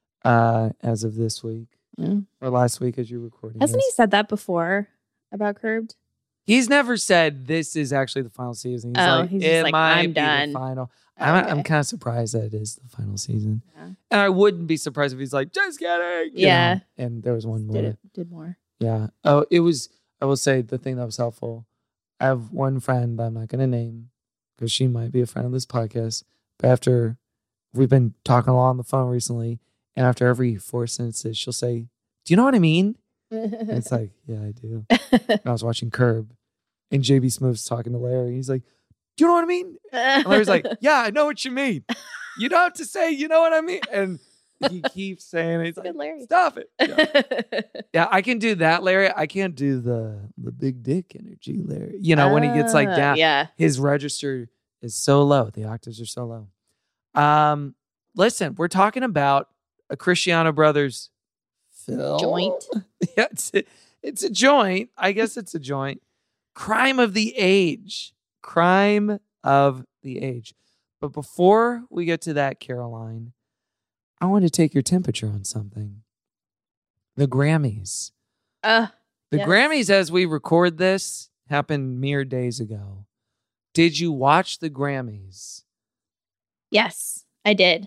[SPEAKER 10] as of this week.
[SPEAKER 5] Yeah.
[SPEAKER 10] Or last week as you're recording.
[SPEAKER 5] Hasn't
[SPEAKER 10] this.
[SPEAKER 5] he said that before about Curbed?
[SPEAKER 10] He's never said this is actually the final season.
[SPEAKER 5] He's just like,
[SPEAKER 10] might
[SPEAKER 5] I'm
[SPEAKER 10] be
[SPEAKER 5] done.
[SPEAKER 10] The final.
[SPEAKER 5] Oh,
[SPEAKER 10] I'm kind of surprised that it is the final season.
[SPEAKER 5] Yeah.
[SPEAKER 10] And I wouldn't be surprised if he's like, just kidding.
[SPEAKER 5] Yeah.
[SPEAKER 10] And there was one more.
[SPEAKER 5] Did more.
[SPEAKER 10] Yeah. Oh, it was, I will say the thing that was helpful. I have one friend I'm not going to name because she might be a friend of this podcast. But after we've been talking a lot on the phone recently, and after every 4 sentences, she'll say, do you know what I mean? And it's like, yeah, I do. And I was watching Curb, and JB Smooth's talking to Larry. He's like, do you know what I mean? And Larry's like, yeah, I know what you mean. You don't have to say, you know what I mean? And he keeps saying it. He's like,
[SPEAKER 5] Larry.
[SPEAKER 10] Stop it. Yeah, I can do that, Larry. I can't do the big dick energy, Larry. You know, when he gets like down,
[SPEAKER 5] yeah.
[SPEAKER 10] his register is so low. The octaves are so low. Listen, we're talking about a Cristiano Brothers film.
[SPEAKER 5] Joint?
[SPEAKER 10] Yeah, it's a joint. I guess it's a joint. Crime of the Age. Crime of the Age. But before we get to that, Caroline, I want to take your temperature on something. The Grammys. The
[SPEAKER 5] yes.
[SPEAKER 10] Grammys, as we record this, happened mere days ago. Did you watch the Grammys?
[SPEAKER 5] Yes, I did.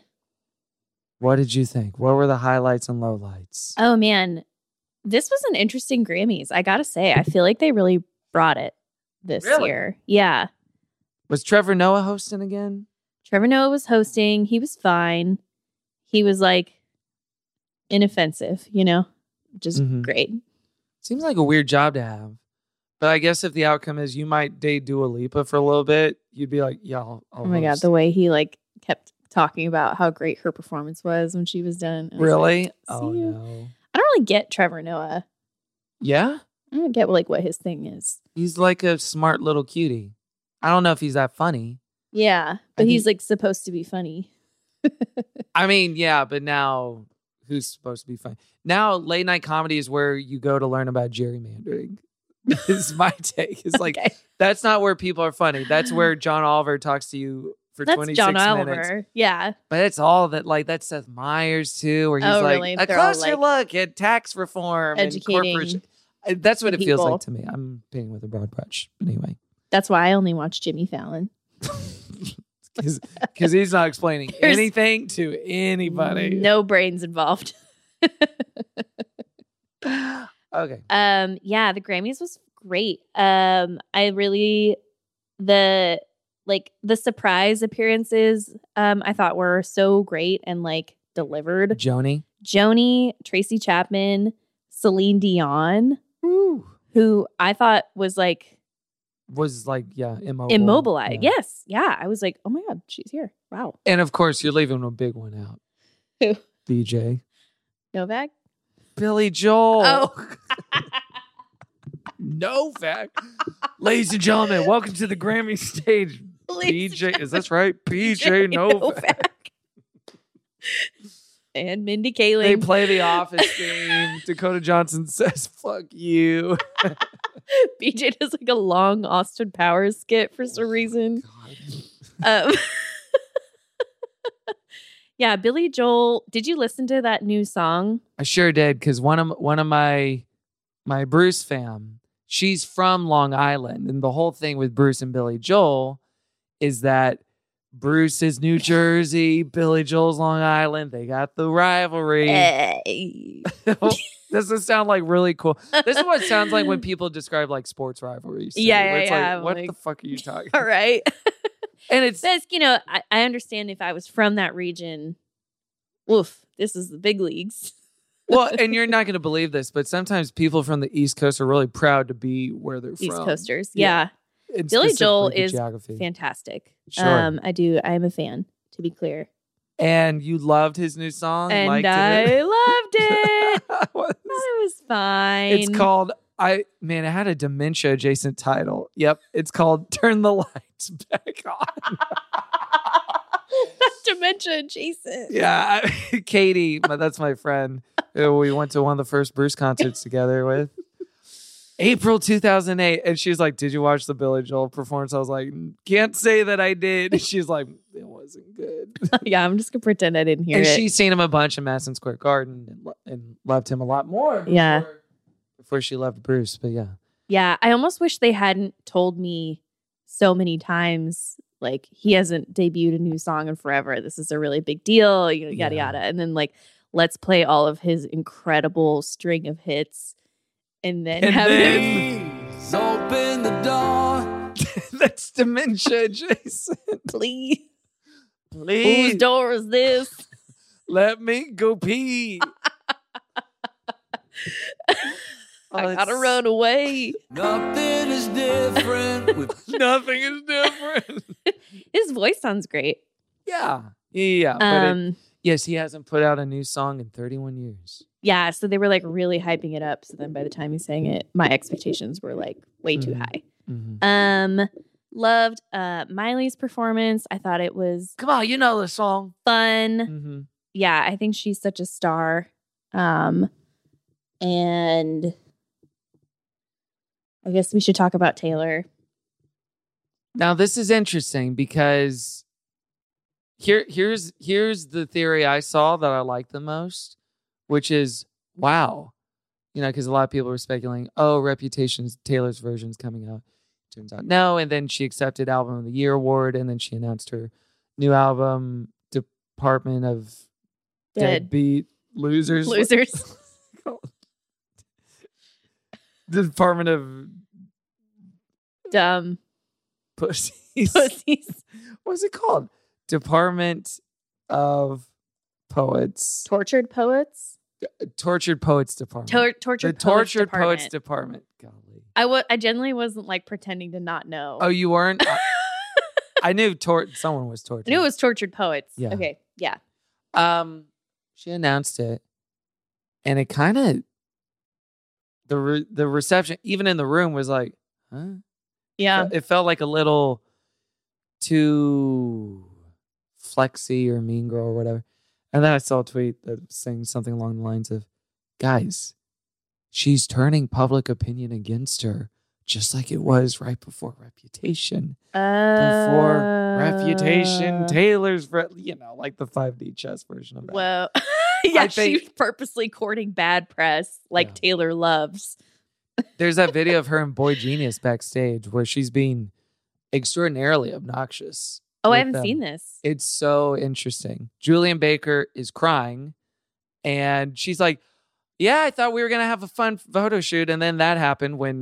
[SPEAKER 10] What did you think? What were the highlights and lowlights?
[SPEAKER 5] Oh, man. This was an interesting Grammys. I got to say, I feel like they really brought it this year. Yeah.
[SPEAKER 10] Was Trevor Noah hosting again?
[SPEAKER 5] Trevor Noah was hosting. He was fine. He was like inoffensive, which is great.
[SPEAKER 10] Seems like a weird job to have. But I guess if the outcome is you might date Dua Lipa for a little bit, you'd be like, yeah, I'll
[SPEAKER 5] oh my God. The way he kept talking about how great her performance was when she was done.
[SPEAKER 10] Really?
[SPEAKER 5] Like,
[SPEAKER 10] oh, no.
[SPEAKER 5] I don't really get Trevor Noah.
[SPEAKER 10] Yeah?
[SPEAKER 5] I don't get what his thing is.
[SPEAKER 10] He's like a smart little cutie. I don't know if he's that funny.
[SPEAKER 5] Yeah, but he's supposed to be funny.
[SPEAKER 10] I mean, yeah, but now who's supposed to be funny? Now late night comedy is where you go to learn about gerrymandering. Is my take. It's like, that's not where people are funny. That's where John Oliver talks to you for 26
[SPEAKER 5] John
[SPEAKER 10] minutes.
[SPEAKER 5] Oliver. Yeah.
[SPEAKER 10] But it's all that, that's Seth Meyers too, where he's
[SPEAKER 5] really?
[SPEAKER 10] a
[SPEAKER 5] They're all,
[SPEAKER 10] closer look at tax reform
[SPEAKER 5] educating
[SPEAKER 10] and corporation. That's what it feels
[SPEAKER 5] people.
[SPEAKER 10] like to me. I'm painting with a broad brush. Anyway.
[SPEAKER 5] That's why I only watch Jimmy Fallon.
[SPEAKER 10] Because he's not explaining anything to anybody.
[SPEAKER 5] No brains involved.
[SPEAKER 10] Okay.
[SPEAKER 5] Yeah, the Grammys was great. I really the surprise appearances I thought were so great and like delivered. Joni, Tracy Chapman, Celine Dion, who I thought was immobilized.
[SPEAKER 10] Yeah.
[SPEAKER 5] Yes. Yeah. I was like, oh my God, she's here. Wow.
[SPEAKER 10] And of course, you're leaving a big one out.
[SPEAKER 5] Who?
[SPEAKER 10] BJ.
[SPEAKER 5] Novak?
[SPEAKER 10] Billy Joel.
[SPEAKER 5] Oh.
[SPEAKER 10] Novak. Ladies and gentlemen, welcome to the Grammy stage. BJ, is that right? BJ Novak.
[SPEAKER 5] And Mindy Kaling.
[SPEAKER 10] They play the Office theme. Dakota Johnson says, fuck you.
[SPEAKER 5] BJ does like a long Austin Powers skit for some reason. Yeah, Billy Joel. Did you listen to that new song?
[SPEAKER 10] I sure did, because one of my Bruce fam, she's from Long Island, and the whole thing with Bruce and Billy Joel is that Bruce is New Jersey, Billy Joel's Long Island. They got the rivalry.
[SPEAKER 5] Hey.
[SPEAKER 10] Does this sound like really cool? This is what it sounds like when people describe like sports rivalries.
[SPEAKER 5] Yeah,
[SPEAKER 10] it's
[SPEAKER 5] yeah.
[SPEAKER 10] like, what the fuck are you talking
[SPEAKER 5] All right.
[SPEAKER 10] And it's
[SPEAKER 5] That's, I understand if I was from that region. Woof, this is the big leagues.
[SPEAKER 10] well, and you're not going to believe this, but sometimes people from the East Coast are really proud to be where they're from.
[SPEAKER 5] East Coasters. Yeah.
[SPEAKER 10] And
[SPEAKER 5] Billy Joel
[SPEAKER 10] specifically the
[SPEAKER 5] is
[SPEAKER 10] geography.
[SPEAKER 5] fantastic.
[SPEAKER 10] Sure.
[SPEAKER 5] I am a fan, to be clear.
[SPEAKER 10] And you loved his new song?
[SPEAKER 5] And
[SPEAKER 10] liked
[SPEAKER 5] I
[SPEAKER 10] it?
[SPEAKER 5] loved it.
[SPEAKER 10] What?
[SPEAKER 5] It was fine.
[SPEAKER 10] It's called, it had a dementia adjacent title. Yep. It's called Turn the Lights Back On.
[SPEAKER 5] dementia adjacent.
[SPEAKER 10] Yeah. Katie, that's my friend who we went to one of the first Bruce concerts together with. April 2008. And she was like, did you watch the Billy Joel performance? I was like, can't say that I did. She's like, it wasn't good.
[SPEAKER 5] Yeah, I'm just going to pretend I didn't hear
[SPEAKER 10] and
[SPEAKER 5] it.
[SPEAKER 10] she's seen him a bunch in Madison Square Garden and loved him a lot more before she loved Bruce. But yeah.
[SPEAKER 5] Yeah, I almost wish they hadn't told me so many times, like, he hasn't debuted a new song in forever. This is a really big deal, yada, yada. And then, like, let's play all of his incredible string of hits. And then have him.
[SPEAKER 1] Open the door.
[SPEAKER 10] That's dementia adjacent.
[SPEAKER 5] Please.
[SPEAKER 10] Please.
[SPEAKER 5] Whose door is this?
[SPEAKER 10] Let me go pee.
[SPEAKER 5] I gotta run away.
[SPEAKER 1] Nothing is different.
[SPEAKER 10] Nothing is different.
[SPEAKER 5] His voice sounds great.
[SPEAKER 10] Yeah. But yes, he hasn't put out a new song in 31 years.
[SPEAKER 5] Yeah, so they were like really hyping it up. So then by the time he sang it, my expectations were like way too high.
[SPEAKER 10] Mm-hmm.
[SPEAKER 5] Loved Miley's performance. I thought it was
[SPEAKER 10] Come on, you know the song.
[SPEAKER 5] fun.
[SPEAKER 10] Mm-hmm.
[SPEAKER 5] Yeah, I think she's such a star. And I guess we should talk about Taylor.
[SPEAKER 10] Now this is interesting because here's the theory I saw that I like the most, which is wow, because a lot of people were speculating, Reputation's Taylor's version's coming out. Turns out no, and then she accepted Album of the Year award, and then she announced her new album, Department of Deadbeat Losers. The Department of
[SPEAKER 5] Dumb
[SPEAKER 10] Pussies. What's it called? Department of Poets.
[SPEAKER 5] Tortured Poets.
[SPEAKER 10] Tortured Poets Department.
[SPEAKER 5] Tortured
[SPEAKER 10] Poets Department. Golly.
[SPEAKER 5] I genuinely wasn't like pretending to not know.
[SPEAKER 10] Oh, you weren't? I knew someone was tortured.
[SPEAKER 5] I knew it was Tortured Poets.
[SPEAKER 10] Yeah.
[SPEAKER 5] Okay. Yeah.
[SPEAKER 10] She announced it, and it kind of the reception, even in the room, was like, huh?
[SPEAKER 5] Yeah.
[SPEAKER 10] It felt like a little too flexy or mean girl or whatever. And then I saw a tweet that was saying something along the lines of, guys, she's turning public opinion against her, just like it was right before Reputation. Before Reputation, Taylor's, like the 5D chess version of that.
[SPEAKER 5] Well, yeah, she's purposely courting bad press like Taylor loves.
[SPEAKER 10] There's that video of her and Boy Genius backstage where she's being extraordinarily obnoxious.
[SPEAKER 5] Oh, I haven't seen this.
[SPEAKER 10] It's so interesting. Julian Baker is crying, and she's like, yeah, I thought we were going to have a fun photo shoot, and then that happened when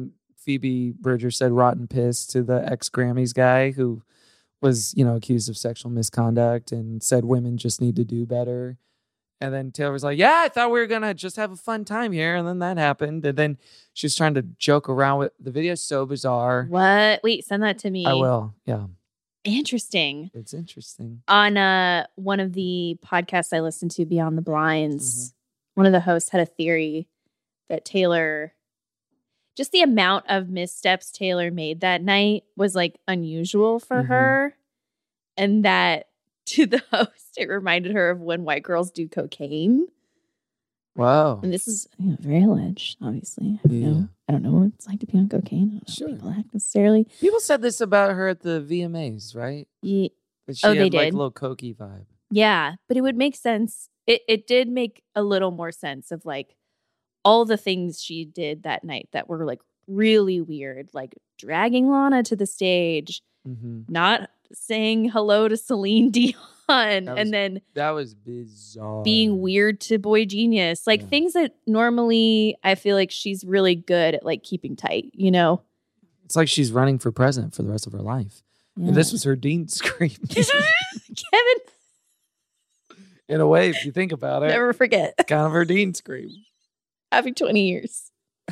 [SPEAKER 10] Phoebe Bridger said rotten piss to the ex-Grammys guy who was, accused of sexual misconduct and said women just need to do better. And then Taylor was like, yeah, I thought we were going to just have a fun time here. And then that happened. And then she was trying to joke around with the video. So bizarre.
[SPEAKER 5] What? Wait, send that to me.
[SPEAKER 10] I will. Yeah.
[SPEAKER 5] Interesting.
[SPEAKER 10] It's interesting.
[SPEAKER 5] On one of the podcasts I listened to, Beyond the Blinds, one of the hosts had a theory that Taylor, just the amount of missteps Taylor made that night was like unusual for her. And that to the host, it reminded her of when white girls do cocaine.
[SPEAKER 10] Wow.
[SPEAKER 5] And this is very alleged, obviously.
[SPEAKER 10] Yeah.
[SPEAKER 5] I don't know what it's like to be on cocaine. I don't know
[SPEAKER 10] Sure.
[SPEAKER 5] how people act necessarily.
[SPEAKER 10] People said this about her at the VMAs, right?
[SPEAKER 5] Yeah.
[SPEAKER 10] That she
[SPEAKER 5] Oh,
[SPEAKER 10] had
[SPEAKER 5] they
[SPEAKER 10] like
[SPEAKER 5] did?
[SPEAKER 10] a little cokey vibe.
[SPEAKER 5] Yeah, but it would make sense. It did make a little more sense of like all the things she did that night that were like really weird, like dragging Lana to the stage, not saying hello to Celine Dion, and then
[SPEAKER 10] That was bizarre.
[SPEAKER 5] being weird to Boy Genius, like things that normally I feel like she's really good at like keeping tight,
[SPEAKER 10] It's like she's running for president for the rest of her life.
[SPEAKER 5] Yeah.
[SPEAKER 10] And this was her Dean scream.
[SPEAKER 5] Kevin,
[SPEAKER 10] In a way, if you think about it,
[SPEAKER 5] never forget.
[SPEAKER 10] it's kind of her Dean scream.
[SPEAKER 5] Happy 20 years.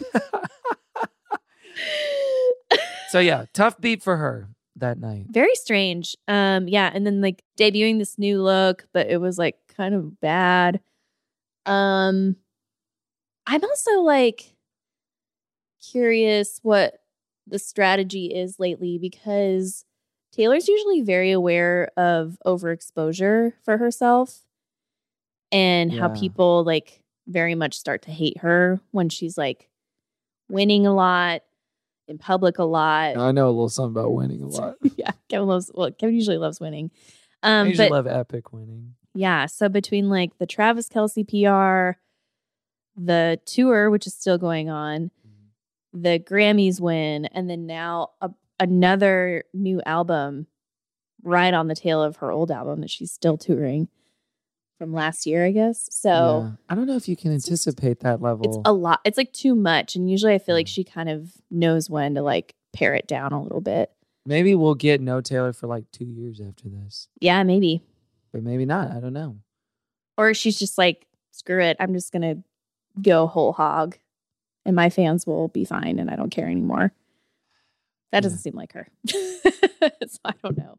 [SPEAKER 10] So yeah, tough beat for her that night.
[SPEAKER 5] Very strange. Yeah, and then like debuting this new look, but it was like kind of bad. I'm also like curious what the strategy is lately because Taylor's usually very aware of overexposure for herself and how
[SPEAKER 10] Yeah.
[SPEAKER 5] people like very much start to hate her when she's like winning a lot in public a lot.
[SPEAKER 10] I know a little something about winning a lot.
[SPEAKER 5] Yeah, Kevin usually loves winning.
[SPEAKER 10] I usually
[SPEAKER 5] But
[SPEAKER 10] love epic winning.
[SPEAKER 5] yeah, so between like the Travis Kelce PR, the tour, which is still going on, the Grammys win, and then now another new album right on the tail of her old album that she's still touring from last year, I guess. So
[SPEAKER 10] Yeah. I don't know if you can anticipate that level.
[SPEAKER 5] it's a lot. It's like too much. And usually I feel like she kind of knows when to like pare it down a little bit.
[SPEAKER 10] Maybe we'll get No Taylor for like 2 years after this.
[SPEAKER 5] Yeah, maybe.
[SPEAKER 10] But maybe not. I don't know.
[SPEAKER 5] Or she's just like, screw it. I'm just going to go whole hog and my fans will be fine and I don't care anymore. That doesn't seem like her. So I don't know.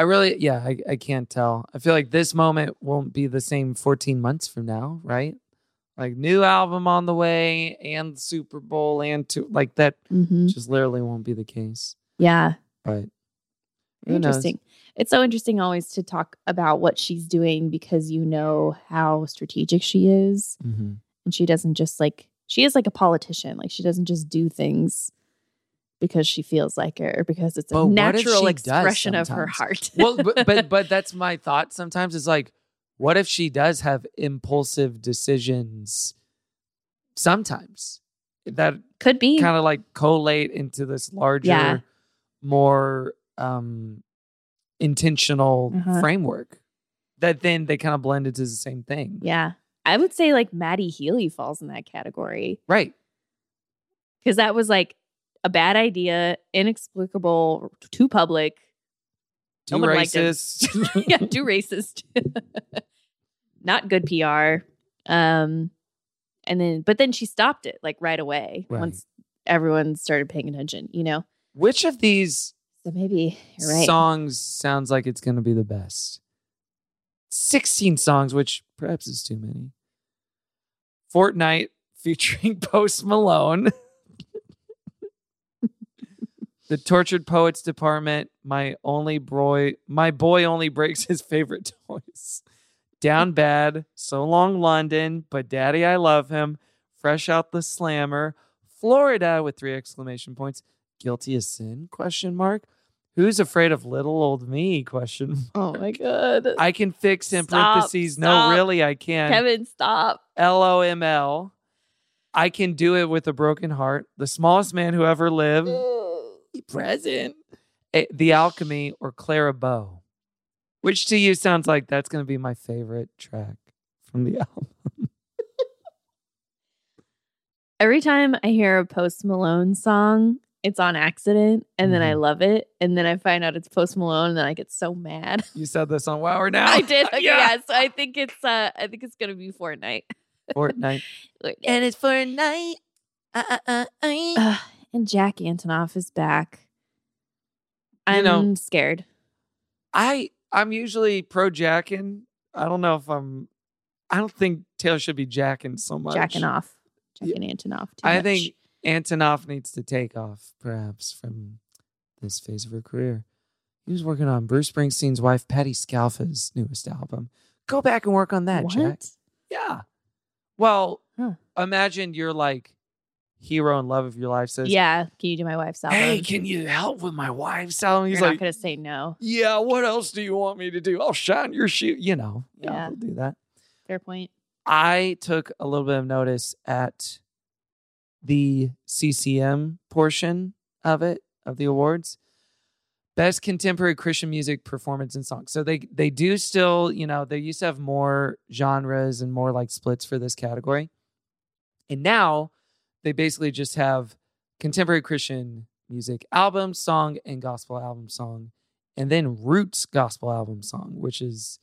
[SPEAKER 10] I can't tell. I feel like this moment won't be the same 14 months from now, right? Like new album on the way and the Super Bowl and like that just literally won't be the case.
[SPEAKER 5] Yeah.
[SPEAKER 10] But who knows?
[SPEAKER 5] Interesting. It's so interesting always to talk about what she's doing because you know how strategic she is.
[SPEAKER 10] Mm-hmm.
[SPEAKER 5] And she doesn't just like, she is like a politician. Like she doesn't just do things because she feels like it or because it's a natural expression of her heart.
[SPEAKER 10] Well, but that's my thought sometimes is like, what if she does have impulsive decisions sometimes that
[SPEAKER 5] could be
[SPEAKER 10] kind of like collate into this larger, more intentional framework that then they kind of blend into the same thing.
[SPEAKER 5] Yeah. I would say like Maddie Healy falls in that category.
[SPEAKER 10] Right.
[SPEAKER 5] Because that was like a bad idea, inexplicable, too public.
[SPEAKER 10] Too racist.
[SPEAKER 5] Yeah, too racist. Not good PR. But then she stopped it like right away once everyone started paying attention,
[SPEAKER 10] Which of these
[SPEAKER 5] So maybe you're right.
[SPEAKER 10] songs sounds like it's going to be the best? 16 songs, which perhaps is too many. Fortnite featuring Post Malone. The Tortured Poets Department. My boy only breaks his favorite toys. Down Bad. So Long London. But Daddy I Love Him. Fresh Out the Slammer. Florida with 3 exclamation points. Guilty as Sin? ? Who's Afraid of Little Old Me? ?
[SPEAKER 5] Oh my God.
[SPEAKER 10] I Can Fix in
[SPEAKER 5] Stop,
[SPEAKER 10] parentheses.
[SPEAKER 5] stop.
[SPEAKER 10] No, really, I can.
[SPEAKER 5] Kevin, stop.
[SPEAKER 10] LOML. I Can Do It with a Broken Heart. The Smallest Man Who Ever Lived. Present. The Alchemy or Clara Bow. Which to you sounds like that's going to be my favorite track from the album?
[SPEAKER 5] Every time I hear a Post Malone song, it's on accident, and then I love it, and then I find out it's Post Malone, and then I get so mad.
[SPEAKER 10] You said this on Wow or Now.
[SPEAKER 5] I did. Okay,
[SPEAKER 10] Yeah.
[SPEAKER 5] yeah. So I think it's gonna be Fortnite.
[SPEAKER 10] Fortnite.
[SPEAKER 5] And it's Fortnite. And Jack Antonoff is back. I'm scared.
[SPEAKER 10] I'm usually pro jacking. I don't think Taylor should be jacking so much.
[SPEAKER 5] Jacking off. Jacking Antonoff.
[SPEAKER 10] I think Antonoff needs to take off, perhaps, from this phase of her career. He was working on Bruce Springsteen's wife, Patti Scialfa's newest album. Go back and work on that,
[SPEAKER 5] What?
[SPEAKER 10] Jack. Yeah. Well, imagine you're like hero and love of your life says,
[SPEAKER 5] Yeah. Can you do my wife's album?
[SPEAKER 10] hey, can you help with my wife's album? He's
[SPEAKER 5] You're
[SPEAKER 10] like,
[SPEAKER 5] not gonna say no.
[SPEAKER 10] yeah, what else do you want me to do? I'll shine your shoe.
[SPEAKER 5] Yeah.
[SPEAKER 10] I'll do that.
[SPEAKER 5] Fair point.
[SPEAKER 10] I took a little bit of notice at the CCM portion of it, of the awards. Best Contemporary Christian Music Performance and Song. So they do still, they used to have more genres and more like splits for this category. And now they basically just have Contemporary Christian Music Album Song and Gospel Album Song. And then Roots Gospel Album Song, which is,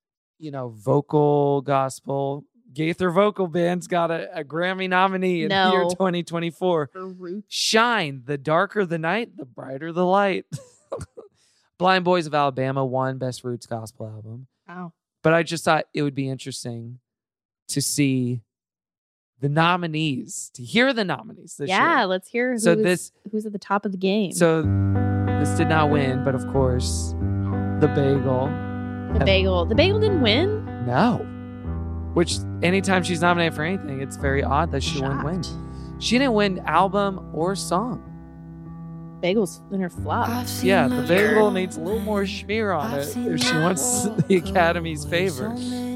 [SPEAKER 10] vocal gospel. Gaither Vocal Band's got a Grammy nominee in the year 2024.
[SPEAKER 5] For Roots.
[SPEAKER 10] Shine, the darker the night, the brighter the light. Blind Boys of Alabama won Best Roots Gospel Album.
[SPEAKER 5] Wow.
[SPEAKER 10] But I just thought it would be interesting to see the nominees, to hear the nominees this year.
[SPEAKER 5] Yeah, let's hear who's at the top of the game.
[SPEAKER 10] So this did not win, but of course, The Bagel.
[SPEAKER 5] The Bagel didn't win?
[SPEAKER 10] No. Which, anytime she's nominated for anything, it's very odd that she wouldn't win. She didn't win album or song.
[SPEAKER 5] Bagel's in her flop.
[SPEAKER 10] Yeah, The Bagel needs a little more schmear on it if she wants the Academy's favor.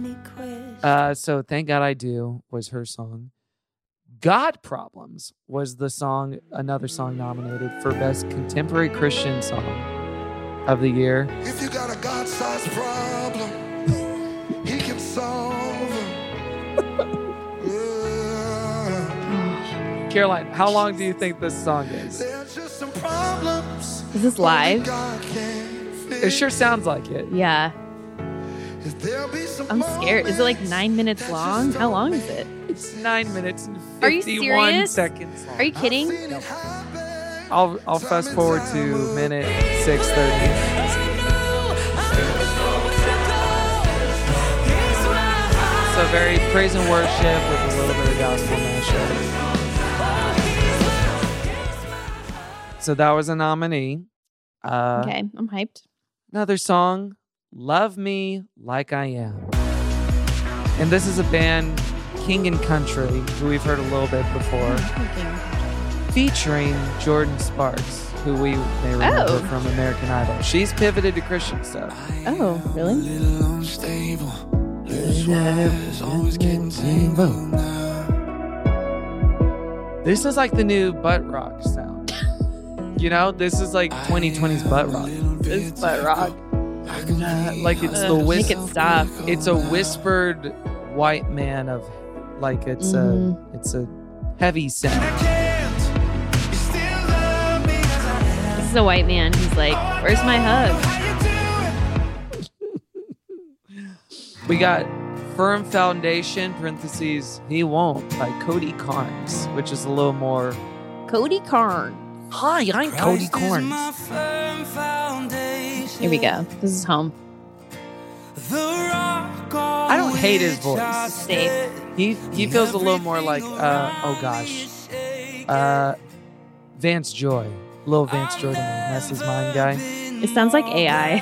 [SPEAKER 10] So Thank God I Do was her song. God Problems was another song nominated for Best Contemporary Christian Song of the year.
[SPEAKER 4] If you got a God-sized problem, he can solve it.
[SPEAKER 10] Caroline, how long do you think this song is?
[SPEAKER 4] There's just some problems.
[SPEAKER 5] Is this live?
[SPEAKER 10] It sure sounds like it.
[SPEAKER 5] Yeah. I'm scared. Is it like 9 minutes long? How long is it?
[SPEAKER 10] It's 9 minutes and
[SPEAKER 5] Are you
[SPEAKER 10] 51
[SPEAKER 5] serious?
[SPEAKER 10] seconds long.
[SPEAKER 5] Are you kidding?
[SPEAKER 10] I'll fast forward to minute 6:30. So very praise and worship with a little bit of gospel mashup. So that was a nominee.
[SPEAKER 5] Okay, I'm hyped.
[SPEAKER 10] Another song, Love Me Like I Am. And this is a band, King and Country, who we've heard a little bit before, featuring Jordan Sparks, who we may remember from American Idol. She's pivoted to Christian stuff.
[SPEAKER 5] Oh, really?
[SPEAKER 10] This is like the new butt rock sound. This is like 2020's butt rock.
[SPEAKER 5] This is butt rock.
[SPEAKER 10] Like it's the whisper.
[SPEAKER 5] Make it stop.
[SPEAKER 10] It's a whispered white man of, like it's a heavy sound.
[SPEAKER 5] This is a white man. He's like, "Where's my hug?"
[SPEAKER 10] We got Firm Foundation, parentheses, He Won't, by Cody Carnes, which is a little more...
[SPEAKER 5] Cody Carnes.
[SPEAKER 10] Hi, I'm Cody Carnes.
[SPEAKER 5] Here we go. This is home.
[SPEAKER 10] I don't hate his voice.
[SPEAKER 5] Safe.
[SPEAKER 10] He feels a little more like, Vance Joy. Little Vance Joy to me. That's his mind guy.
[SPEAKER 5] It sounds like AI.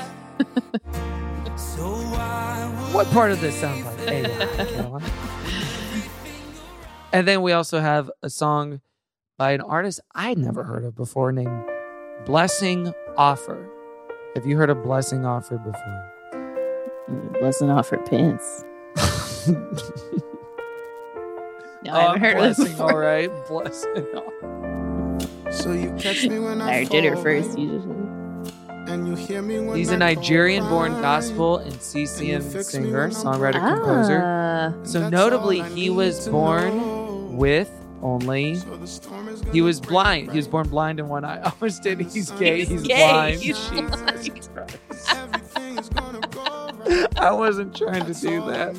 [SPEAKER 10] What part of this sounds like AI, Caroline? And then we also have a song by an artist I'd never heard of before named Blessing Offer. Have you heard of Blessing Offer before?
[SPEAKER 5] Blessing Offer pants. No, I haven't heard of
[SPEAKER 10] Blessing,
[SPEAKER 5] it before.
[SPEAKER 10] all right. Blessing Offer.
[SPEAKER 4] So you catch me when I
[SPEAKER 5] did it
[SPEAKER 4] fall,
[SPEAKER 5] first, usually.
[SPEAKER 4] and you hear me when
[SPEAKER 10] He's
[SPEAKER 4] I
[SPEAKER 10] a Nigerian-born gospel and CCM singer, songwriter, composer. So notably, he was born with only. He was blind. He was born blind in one eye. I almost did. He's gay. He's
[SPEAKER 5] gay.
[SPEAKER 10] blind.
[SPEAKER 5] He's
[SPEAKER 10] Jesus Christ. I wasn't trying to do that.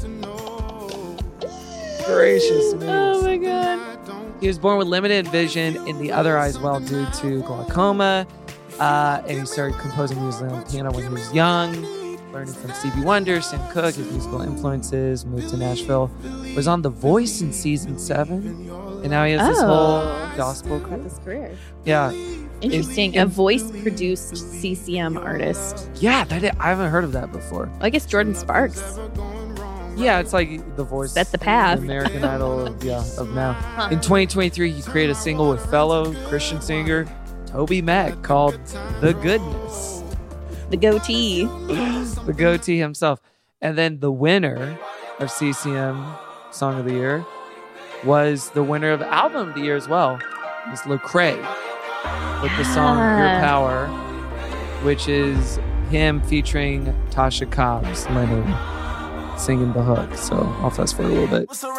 [SPEAKER 10] Gracious me.
[SPEAKER 5] Oh my god.
[SPEAKER 10] He was born with limited vision in the other eye as well due to glaucoma. And he started composing music on piano when he was young, learning from Stevie Wonder, Sam Cooke, his musical influences, moved to Nashville, was on The Voice in season 7, and now he has this whole gospel career.
[SPEAKER 5] This career.
[SPEAKER 10] Yeah.
[SPEAKER 5] Interesting. A voice-produced CCM artist.
[SPEAKER 10] Yeah, I haven't heard of that before.
[SPEAKER 5] Well, I guess Jordan Sparks.
[SPEAKER 10] Yeah, it's like The Voice.
[SPEAKER 5] That's the path.
[SPEAKER 10] The American Idol of now. In 2023, he created a single with fellow Christian singer Toby Mac called The Goodness.
[SPEAKER 5] The goatee.
[SPEAKER 10] The goatee himself. And then the winner of CCM Song of the Year was the winner of Album of the Year as well. It's Lecrae with the song Your Power, which is him featuring Tasha Cobbs Leonard singing the hook. So I'll fast forward a little bit. So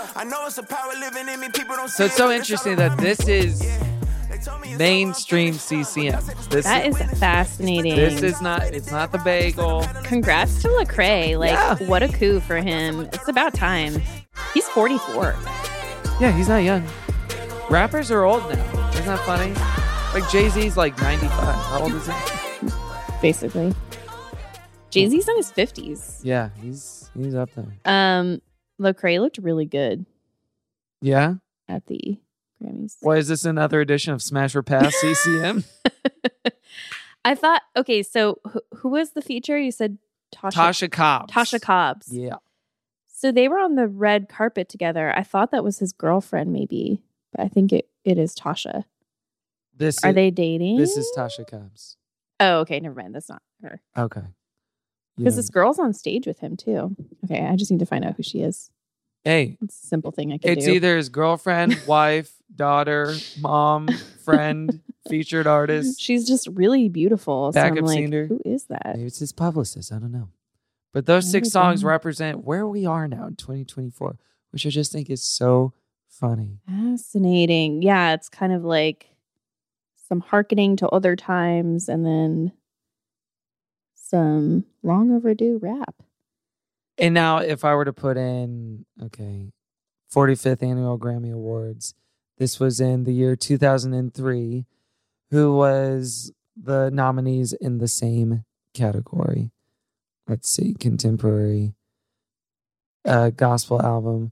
[SPEAKER 10] it's so interesting that this is mainstream CCM.
[SPEAKER 5] That is fascinating.
[SPEAKER 10] This is not, it's not the bagel.
[SPEAKER 5] Congrats to Lecrae. Like, what a coup for him. It's about time. He's 44.
[SPEAKER 10] Yeah, he's not young. Rappers are old now. Isn't that funny? Like Jay-Z's like 95. How old is he?
[SPEAKER 5] Basically. Jay-Z's in his 50s.
[SPEAKER 10] Yeah, he's up there.
[SPEAKER 5] Lecrae looked really good.
[SPEAKER 10] Yeah?
[SPEAKER 5] At the Grammys.
[SPEAKER 10] Why is this another edition of Smash or Pass CCM?
[SPEAKER 5] I thought, okay, so who was the feature? You said
[SPEAKER 10] Tasha Cobbs.
[SPEAKER 5] Tasha Cobbs.
[SPEAKER 10] Yeah.
[SPEAKER 5] So they were on the red carpet together. I thought that was his girlfriend, maybe, but I think it is Tasha. Are they dating?
[SPEAKER 10] This is Tasha Cobbs.
[SPEAKER 5] Oh, okay. Never mind. That's not her.
[SPEAKER 10] Okay.
[SPEAKER 5] Because this girl's on stage with him, too. Okay. I just need to find out who she is.
[SPEAKER 10] Hey.
[SPEAKER 5] It's a simple thing I can do.
[SPEAKER 10] It's either his girlfriend, wife, daughter, mom, friend, featured artist.
[SPEAKER 5] She's just really beautiful.
[SPEAKER 10] Backup
[SPEAKER 5] so I'm like,
[SPEAKER 10] singer.
[SPEAKER 5] who is that?
[SPEAKER 10] Maybe it's his publicist. I don't know. But those 6 songs represent where we are now in 2024, which I just think is so funny.
[SPEAKER 5] Fascinating. Yeah, it's kind of like some hearkening to other times and then some long overdue rap.
[SPEAKER 10] And now if I were to put in, 45th Annual Grammy Awards, this was in the year 2003, who was the nominees in the same category? Let's see, contemporary gospel album.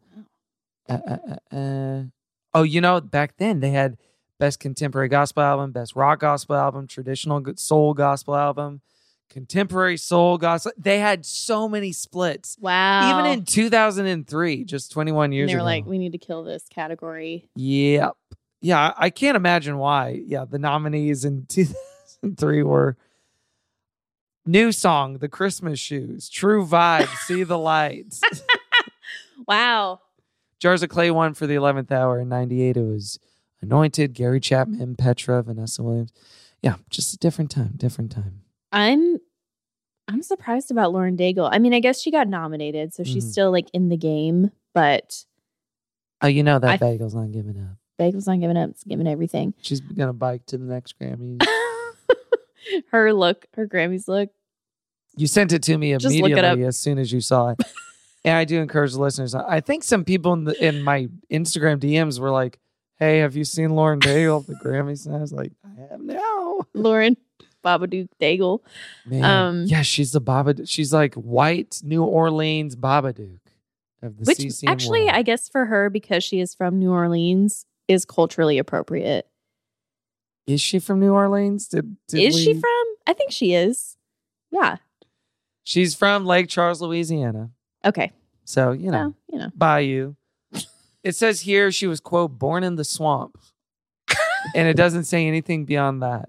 [SPEAKER 10] Back then they had best contemporary gospel album, best rock gospel album, traditional soul gospel album, contemporary soul gospel. They had so many splits.
[SPEAKER 5] Wow.
[SPEAKER 10] Even in 2003, just 21 years ago.
[SPEAKER 5] They were like, we need to kill this category.
[SPEAKER 10] Yep. Yeah, I can't imagine why. Yeah, the nominees in 2003 were New Song, The Christmas Shoes, True Vibe, See the Lights.
[SPEAKER 5] Wow.
[SPEAKER 10] Jars of Clay won for the 11th hour. In 98, it was Anointed, Gary Chapman, Petra, Vanessa Williams. Yeah, just a different time.
[SPEAKER 5] I'm surprised about Lauren Daigle. I mean, I guess she got nominated, so she's still like in the game, but
[SPEAKER 10] that Bagel's not giving up.
[SPEAKER 5] Bagel's not giving up. It's giving everything.
[SPEAKER 10] She's gonna bike to the next Grammy.
[SPEAKER 5] Her Grammys look.
[SPEAKER 10] You sent it to me
[SPEAKER 5] Just look it
[SPEAKER 10] immediately
[SPEAKER 5] up.
[SPEAKER 10] as soon as you saw it. And I do encourage the listeners. I think some people in my Instagram DMs were like, "Hey, have you seen Lauren Daigle at the Grammys?" And I was like, "I have now."
[SPEAKER 5] Lauren Babadook Daigle.
[SPEAKER 10] Man, yeah, she's the Babadook. She's like white New Orleans Babadook of the CCM
[SPEAKER 5] actually,
[SPEAKER 10] world.
[SPEAKER 5] I guess for her, because she is from New Orleans, is culturally appropriate.
[SPEAKER 10] Is she from New Orleans?
[SPEAKER 5] She from? I think she is. Yeah.
[SPEAKER 10] She's from Lake Charles, Louisiana.
[SPEAKER 5] Okay.
[SPEAKER 10] So, Bayou. It says here she was, quote, born in the swamp. And it doesn't say anything beyond that.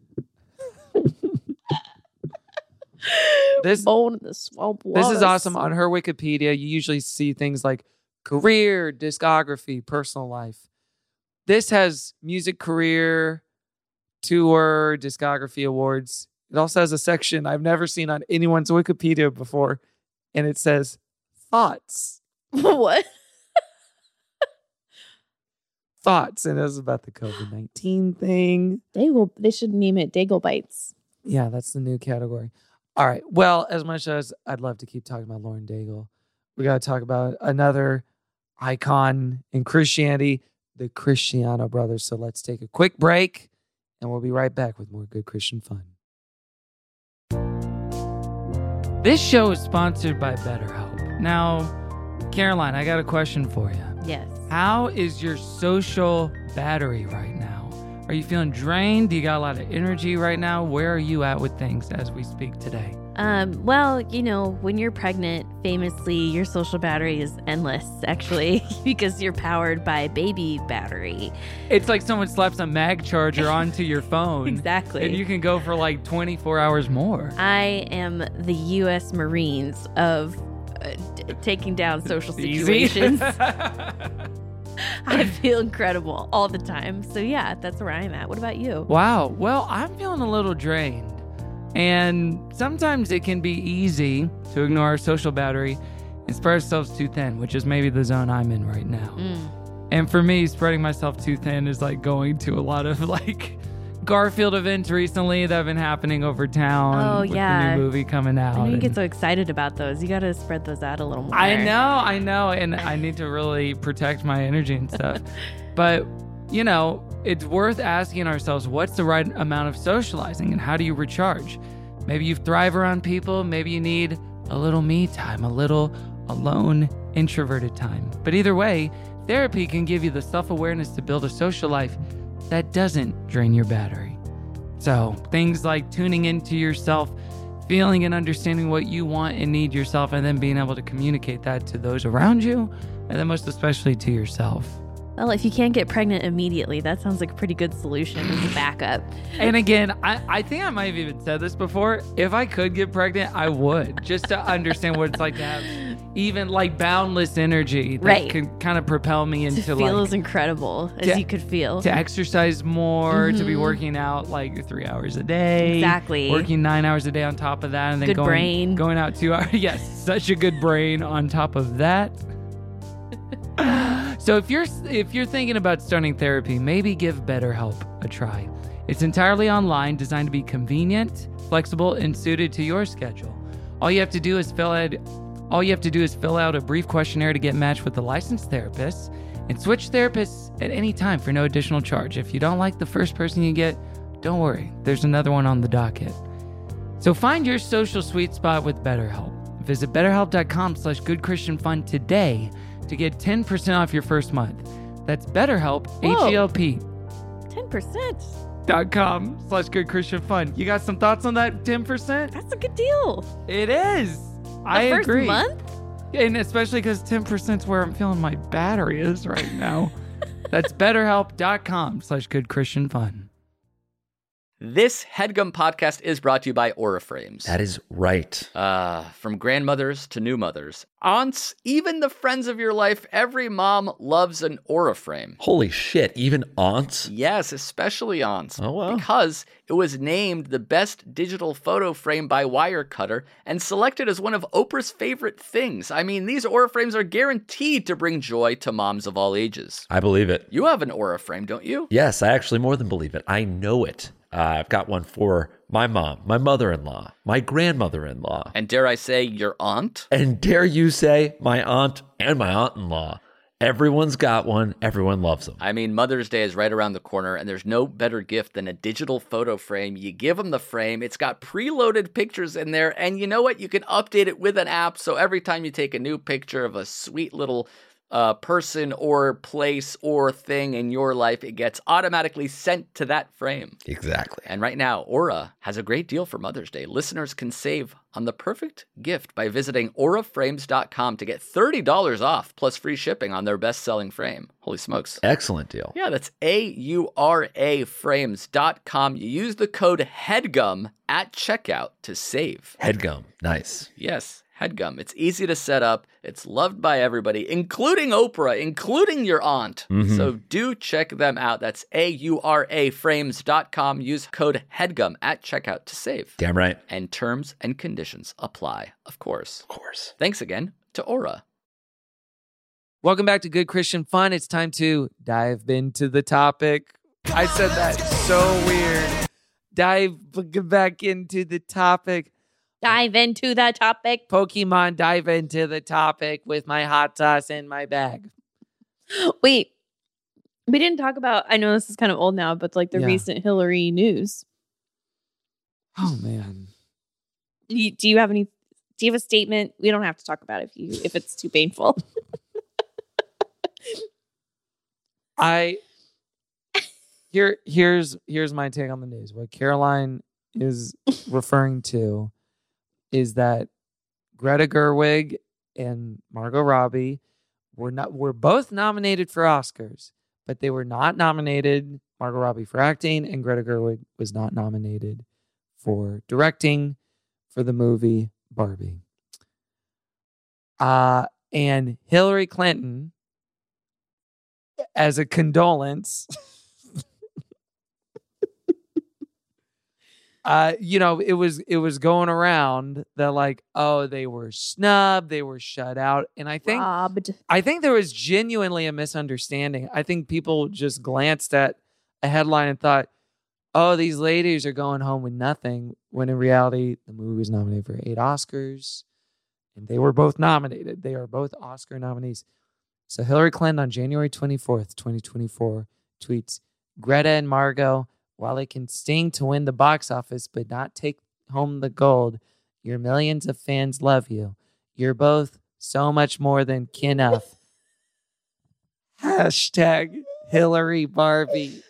[SPEAKER 5] Born in the swamp.
[SPEAKER 10] This is awesome. On her Wikipedia, you usually see things like career, discography, personal life. This has music career, tour, discography awards. It also has a section I've never seen on anyone's Wikipedia before, and it says thoughts.
[SPEAKER 5] What?
[SPEAKER 10] thoughts. And it was about the COVID-19 thing.
[SPEAKER 5] Daigle. They should name it Daigle Bites.
[SPEAKER 10] Yeah, that's the new category. All right. Well, as much as I'd love to keep talking about Lauren Daigle, we got to talk about another icon in Christianity, the Cristiano brothers. So let's take a quick break, and we'll be right back with more Good Christian Fun. This show is sponsored by BetterHelp. Now, Caroline, I got a question for you.
[SPEAKER 5] Yes.
[SPEAKER 10] How is your social battery right now? Are you feeling drained? Do you got a lot of energy right now? Where are you at with things as we speak today?
[SPEAKER 5] Well, you know, when you're pregnant, famously, your social battery is endless, actually, because you're powered by baby battery.
[SPEAKER 10] It's like someone slaps a mag charger onto your phone.
[SPEAKER 5] Exactly.
[SPEAKER 10] And you can go for like 24 hours more.
[SPEAKER 5] I am the U.S. Marines of taking down social
[SPEAKER 10] Easy.
[SPEAKER 5] situations. I feel incredible all the time. So yeah, that's where I'm at. What about you?
[SPEAKER 10] Wow. Well, I'm feeling a little drained. And sometimes it can be easy to ignore our social battery and spread ourselves too thin, which is maybe the zone I'm in right now. And for me, spreading myself too thin is like going to a lot of like Garfield events recently that have been happening over town. With the new movie coming out.
[SPEAKER 5] I know you get so excited about those. You got to spread those out a little more.
[SPEAKER 10] I know. And I need to really protect my energy and stuff. But, you know, it's worth asking ourselves, what's the right amount of socializing and how do you recharge? Maybe you thrive around people. Maybe you need a little me time, a little alone, introverted time. But either way, therapy can give you the self-awareness to build a social life that doesn't drain your battery. So things like tuning into yourself, feeling and understanding what you want and need yourself, and then being able to communicate that to those around you, and then most especially to yourself.
[SPEAKER 5] Well, if you can't get pregnant immediately, that sounds like a pretty good solution as a backup.
[SPEAKER 10] And again, I think I might have even said this before. If I could get pregnant, I would, just to understand what it's like to have even like boundless energy that can kind of propel me into
[SPEAKER 5] to feel as incredible as you could feel.
[SPEAKER 10] To exercise more, to be working out like 3 hours a day.
[SPEAKER 5] Exactly.
[SPEAKER 10] Working 9 hours a day on top of that. And then
[SPEAKER 5] good brain.
[SPEAKER 10] Going out 2 hours. Yes, such a good brain on top of that. So if you're thinking about starting therapy, maybe give BetterHelp a try. It's entirely online, designed to be convenient, flexible, and suited to your schedule. All you have to do is fill out a brief questionnaire to get matched with a licensed therapist, and switch therapists at any time for no additional charge. If you don't like the first person you get, don't worry, there's another one on the docket. So find your social sweet spot with BetterHelp. Visit BetterHelp.com/GoodChristianFun today to get 10% off your first month. That's BetterHelp, H-E-L-P.
[SPEAKER 5] 10%.
[SPEAKER 10] .com/GoodChristianFun. You got some thoughts on that 10%?
[SPEAKER 5] That's a good deal.
[SPEAKER 10] It is. I agree.
[SPEAKER 5] First month?
[SPEAKER 10] And especially because 10% is where I'm feeling my battery is right now. That's BetterHelp.com/GoodChristianFun.
[SPEAKER 6] This HeadGum podcast is brought to you by Aura Frames.
[SPEAKER 8] That is right.
[SPEAKER 6] From grandmothers to new mothers, aunts, even the friends of your life, every mom loves an Aura frame.
[SPEAKER 8] Holy shit, even aunts?
[SPEAKER 6] Yes, especially aunts.
[SPEAKER 8] Oh, wow.
[SPEAKER 6] Because it was named the best digital photo frame by Wirecutter and selected as one of Oprah's favorite things. I mean, these Aura frames are guaranteed to bring joy to moms of all ages.
[SPEAKER 8] I believe it.
[SPEAKER 6] You have an Aura frame, don't you?
[SPEAKER 8] Yes, I actually more than believe it. I know it. I've got one for my mom, my mother-in-law, my grandmother-in-law.
[SPEAKER 6] And dare I say, your aunt?
[SPEAKER 8] And dare you say, my aunt and my aunt-in-law. Everyone's got one. Everyone loves them.
[SPEAKER 6] I mean, Mother's Day is right around the corner, and there's no better gift than a digital photo frame. You give them the frame. It's got preloaded pictures in there, and you know what? You can update it with an app, so every time you take a new picture of a sweet little person or place or thing in your life, it gets automatically sent to that frame.
[SPEAKER 8] Exactly.
[SPEAKER 6] And right now, Aura has a great deal for Mother's Day. Listeners can save on the perfect gift by visiting auraframes.com to get $30 off plus free shipping on their best-selling frame. Holy smokes.
[SPEAKER 8] Excellent deal.
[SPEAKER 6] Yeah, that's auraframes.com. You use the code HEADGUM at checkout to save.
[SPEAKER 8] HeadGum. Nice.
[SPEAKER 6] Yes. HeadGum. It's easy to set up. It's loved by everybody, including Oprah, including your aunt.
[SPEAKER 8] Mm-hmm.
[SPEAKER 6] So do check them out. That's auraframes.com. Use code HEADGUM at checkout to save.
[SPEAKER 8] Damn right.
[SPEAKER 6] And terms and conditions apply, of course.
[SPEAKER 8] Of course.
[SPEAKER 6] Thanks again to Aura.
[SPEAKER 10] Welcome back to Good Christian Fun. It's time to dive into the topic. I said that so weird. Dive back into the topic.
[SPEAKER 5] Dive into the topic.
[SPEAKER 10] Pokemon dive into the topic with my hot sauce in my bag.
[SPEAKER 5] Wait, we didn't talk about, I know this is kind of old now, but like the recent Hillary news.
[SPEAKER 10] Oh, man.
[SPEAKER 5] Do you have a statement? We don't have to talk about it if it's too painful.
[SPEAKER 10] Here's my take on the news. What Caroline is referring to is that Greta Gerwig and Margot Robbie were both nominated for Oscars, but they were not nominated, Margot Robbie for acting, and Greta Gerwig was not nominated for directing for the movie Barbie. And Hillary Clinton, as a condolence, it was going around that like, oh, they were snubbed, they were shut out. And I think there was genuinely a misunderstanding. I think people just glanced at a headline and thought, oh, these ladies are going home with nothing, when in reality, the movie was nominated for 8 Oscars, and they were both nominated. They are both Oscar nominees. So Hillary Clinton on January 24th, 2024, tweets, Greta and Margot, while it can sting to win the box office but not take home the gold, your millions of fans love you. You're both so much more than enough. Hashtag Hillary Barbie.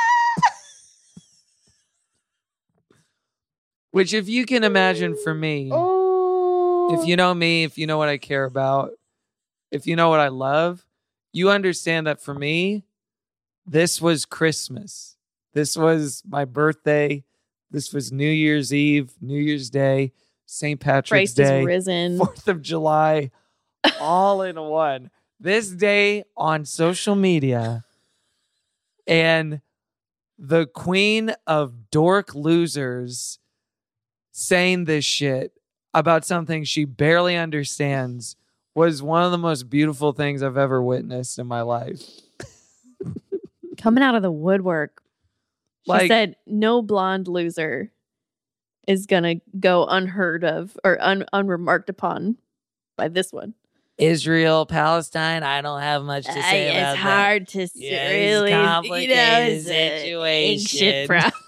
[SPEAKER 10] Which, if you can imagine for me, if you know me, if you know what I care about, if you know what I love, you understand that for me, this was Christmas. This was my birthday. This was New Year's Eve, New Year's Day, St. Patrick's
[SPEAKER 5] Christ
[SPEAKER 10] Day,
[SPEAKER 5] is risen.
[SPEAKER 10] 4th of July, all in one. This day on social media, and the queen of dork losers saying this shit about something she barely understands was one of the most beautiful things I've ever witnessed in my life.
[SPEAKER 5] Coming out of the woodwork. She
[SPEAKER 10] Like,
[SPEAKER 5] said no blonde loser is going to go unheard of or unremarked upon by this one.
[SPEAKER 10] Israel, Palestine, I don't have much to say about that.
[SPEAKER 5] It's hard to really,
[SPEAKER 10] it's a complicated
[SPEAKER 5] situation.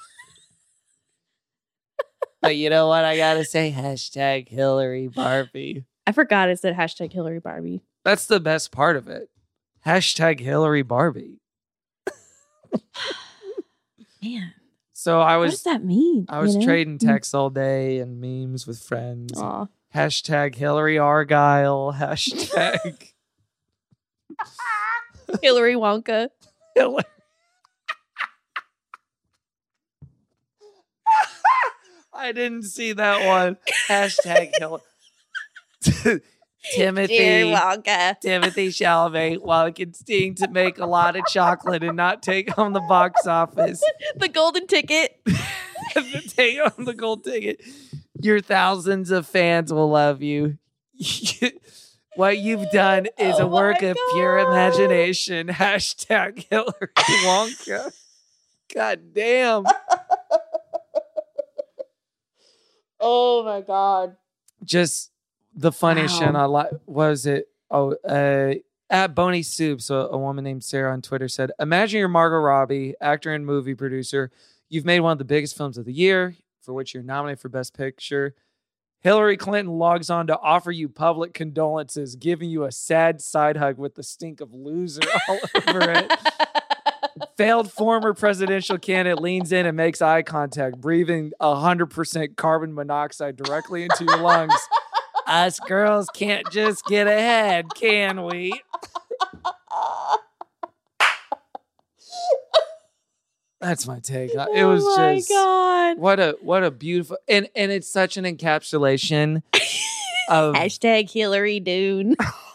[SPEAKER 10] But you know what I gotta say? Hashtag Hillary Barbie.
[SPEAKER 5] I forgot it said hashtag Hillary Barbie.
[SPEAKER 10] That's the best part of it. Hashtag Hillary Barbie.
[SPEAKER 5] Man.
[SPEAKER 10] So
[SPEAKER 5] what does that mean?
[SPEAKER 10] I was trading texts all day and memes with friends.
[SPEAKER 5] Aw.
[SPEAKER 10] Hashtag Hillary Argyle. Hashtag
[SPEAKER 5] Hillary Wonka.
[SPEAKER 10] Hillary. I didn't see that one. Hashtag Hillary. Timothy Chalamet, while it can sting to make a lot of chocolate and not take home the box office.
[SPEAKER 5] The golden ticket.
[SPEAKER 10] Take home the gold ticket. Your thousands of fans will love you. What you've done is a work of pure imagination. Hashtag Hillary Wonka. God damn.
[SPEAKER 5] Oh my God.
[SPEAKER 10] Just the funniest shit I like. Was it? At Boney Soups, a woman named Sarah on Twitter said, imagine you're Margot Robbie, actor and movie producer. You've made one of the biggest films of the year, for which you're nominated for Best Picture. Hillary Clinton logs on to offer you public condolences, giving you a sad side hug with the stink of loser all over it. Failed former presidential candidate leans in and makes eye contact, breathing 100% carbon monoxide directly into your lungs. Us girls can't just get ahead, can we? That's my take. It was just
[SPEAKER 5] God.
[SPEAKER 10] What a beautiful and it's such an encapsulation of
[SPEAKER 5] hashtag Hillary Dune.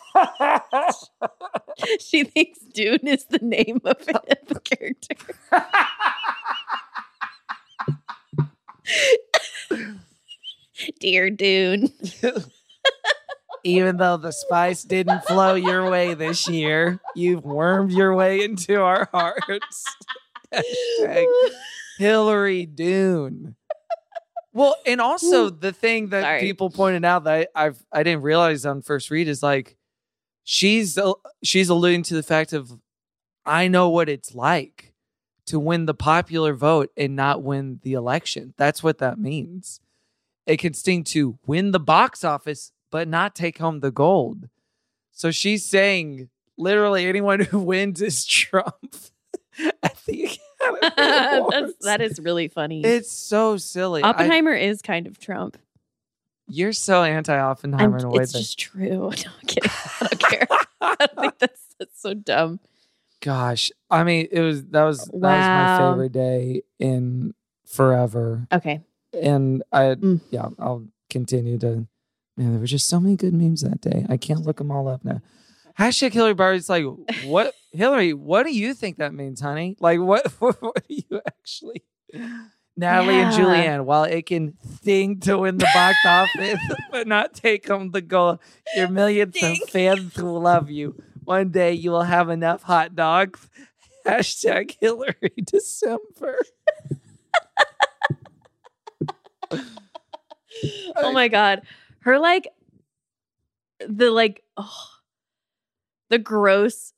[SPEAKER 5] She thinks Dune is the name of the character. Dear Dune.
[SPEAKER 10] Even though the spice didn't flow your way this year, you've wormed your way into our hearts. Hashtag Hillary Dune. Well, and also the thing that people pointed out that I didn't realize on first read is like she's alluding to the fact of I know what it's like to win the popular vote and not win the election. That's what that means. It can sting to win the box office but not take home the gold. So she's saying literally anyone who wins is Trump at the Academy Awards.
[SPEAKER 5] That is really funny.
[SPEAKER 10] It's so silly.
[SPEAKER 5] Oppenheimer is kind of Trump.
[SPEAKER 10] You're so anti-Oppenheimer in a way.
[SPEAKER 5] It's just true. No, I'm kidding. I don't care. I don't think that's so dumb.
[SPEAKER 10] Gosh, I mean, that was my favorite day in forever.
[SPEAKER 5] Okay,
[SPEAKER 10] and I'll continue to. Man, there were just so many good memes that day. I can't look them all up now. Hashtag Hillary Barber's like, what, Hillary? What do you think that means, honey? Like, what do you actually? Natalie and Julianne, while it can sting to win the box office, but not take home the goal, your millions of fans will love you. One day you will have enough hot dogs. Hashtag Hillary December.
[SPEAKER 5] Oh my God. Her the gross.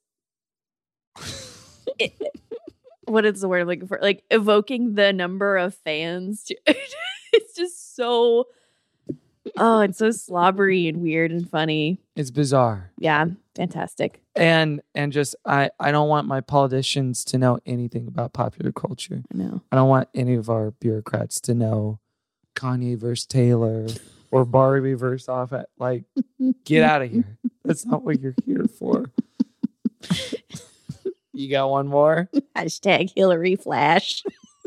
[SPEAKER 5] What is the word I'm looking for? Like evoking the number of fans. It's just so. Oh, it's so slobbery and weird and funny.
[SPEAKER 10] It's bizarre.
[SPEAKER 5] Yeah, fantastic.
[SPEAKER 10] And just I don't want my politicians to know anything about popular culture.
[SPEAKER 5] I know.
[SPEAKER 10] I don't want any of our bureaucrats to know Kanye versus Taylor or Barbie versus Offset. Like, get out of here. That's not what you're here for. You got one more?
[SPEAKER 5] Hashtag Hillary Flash.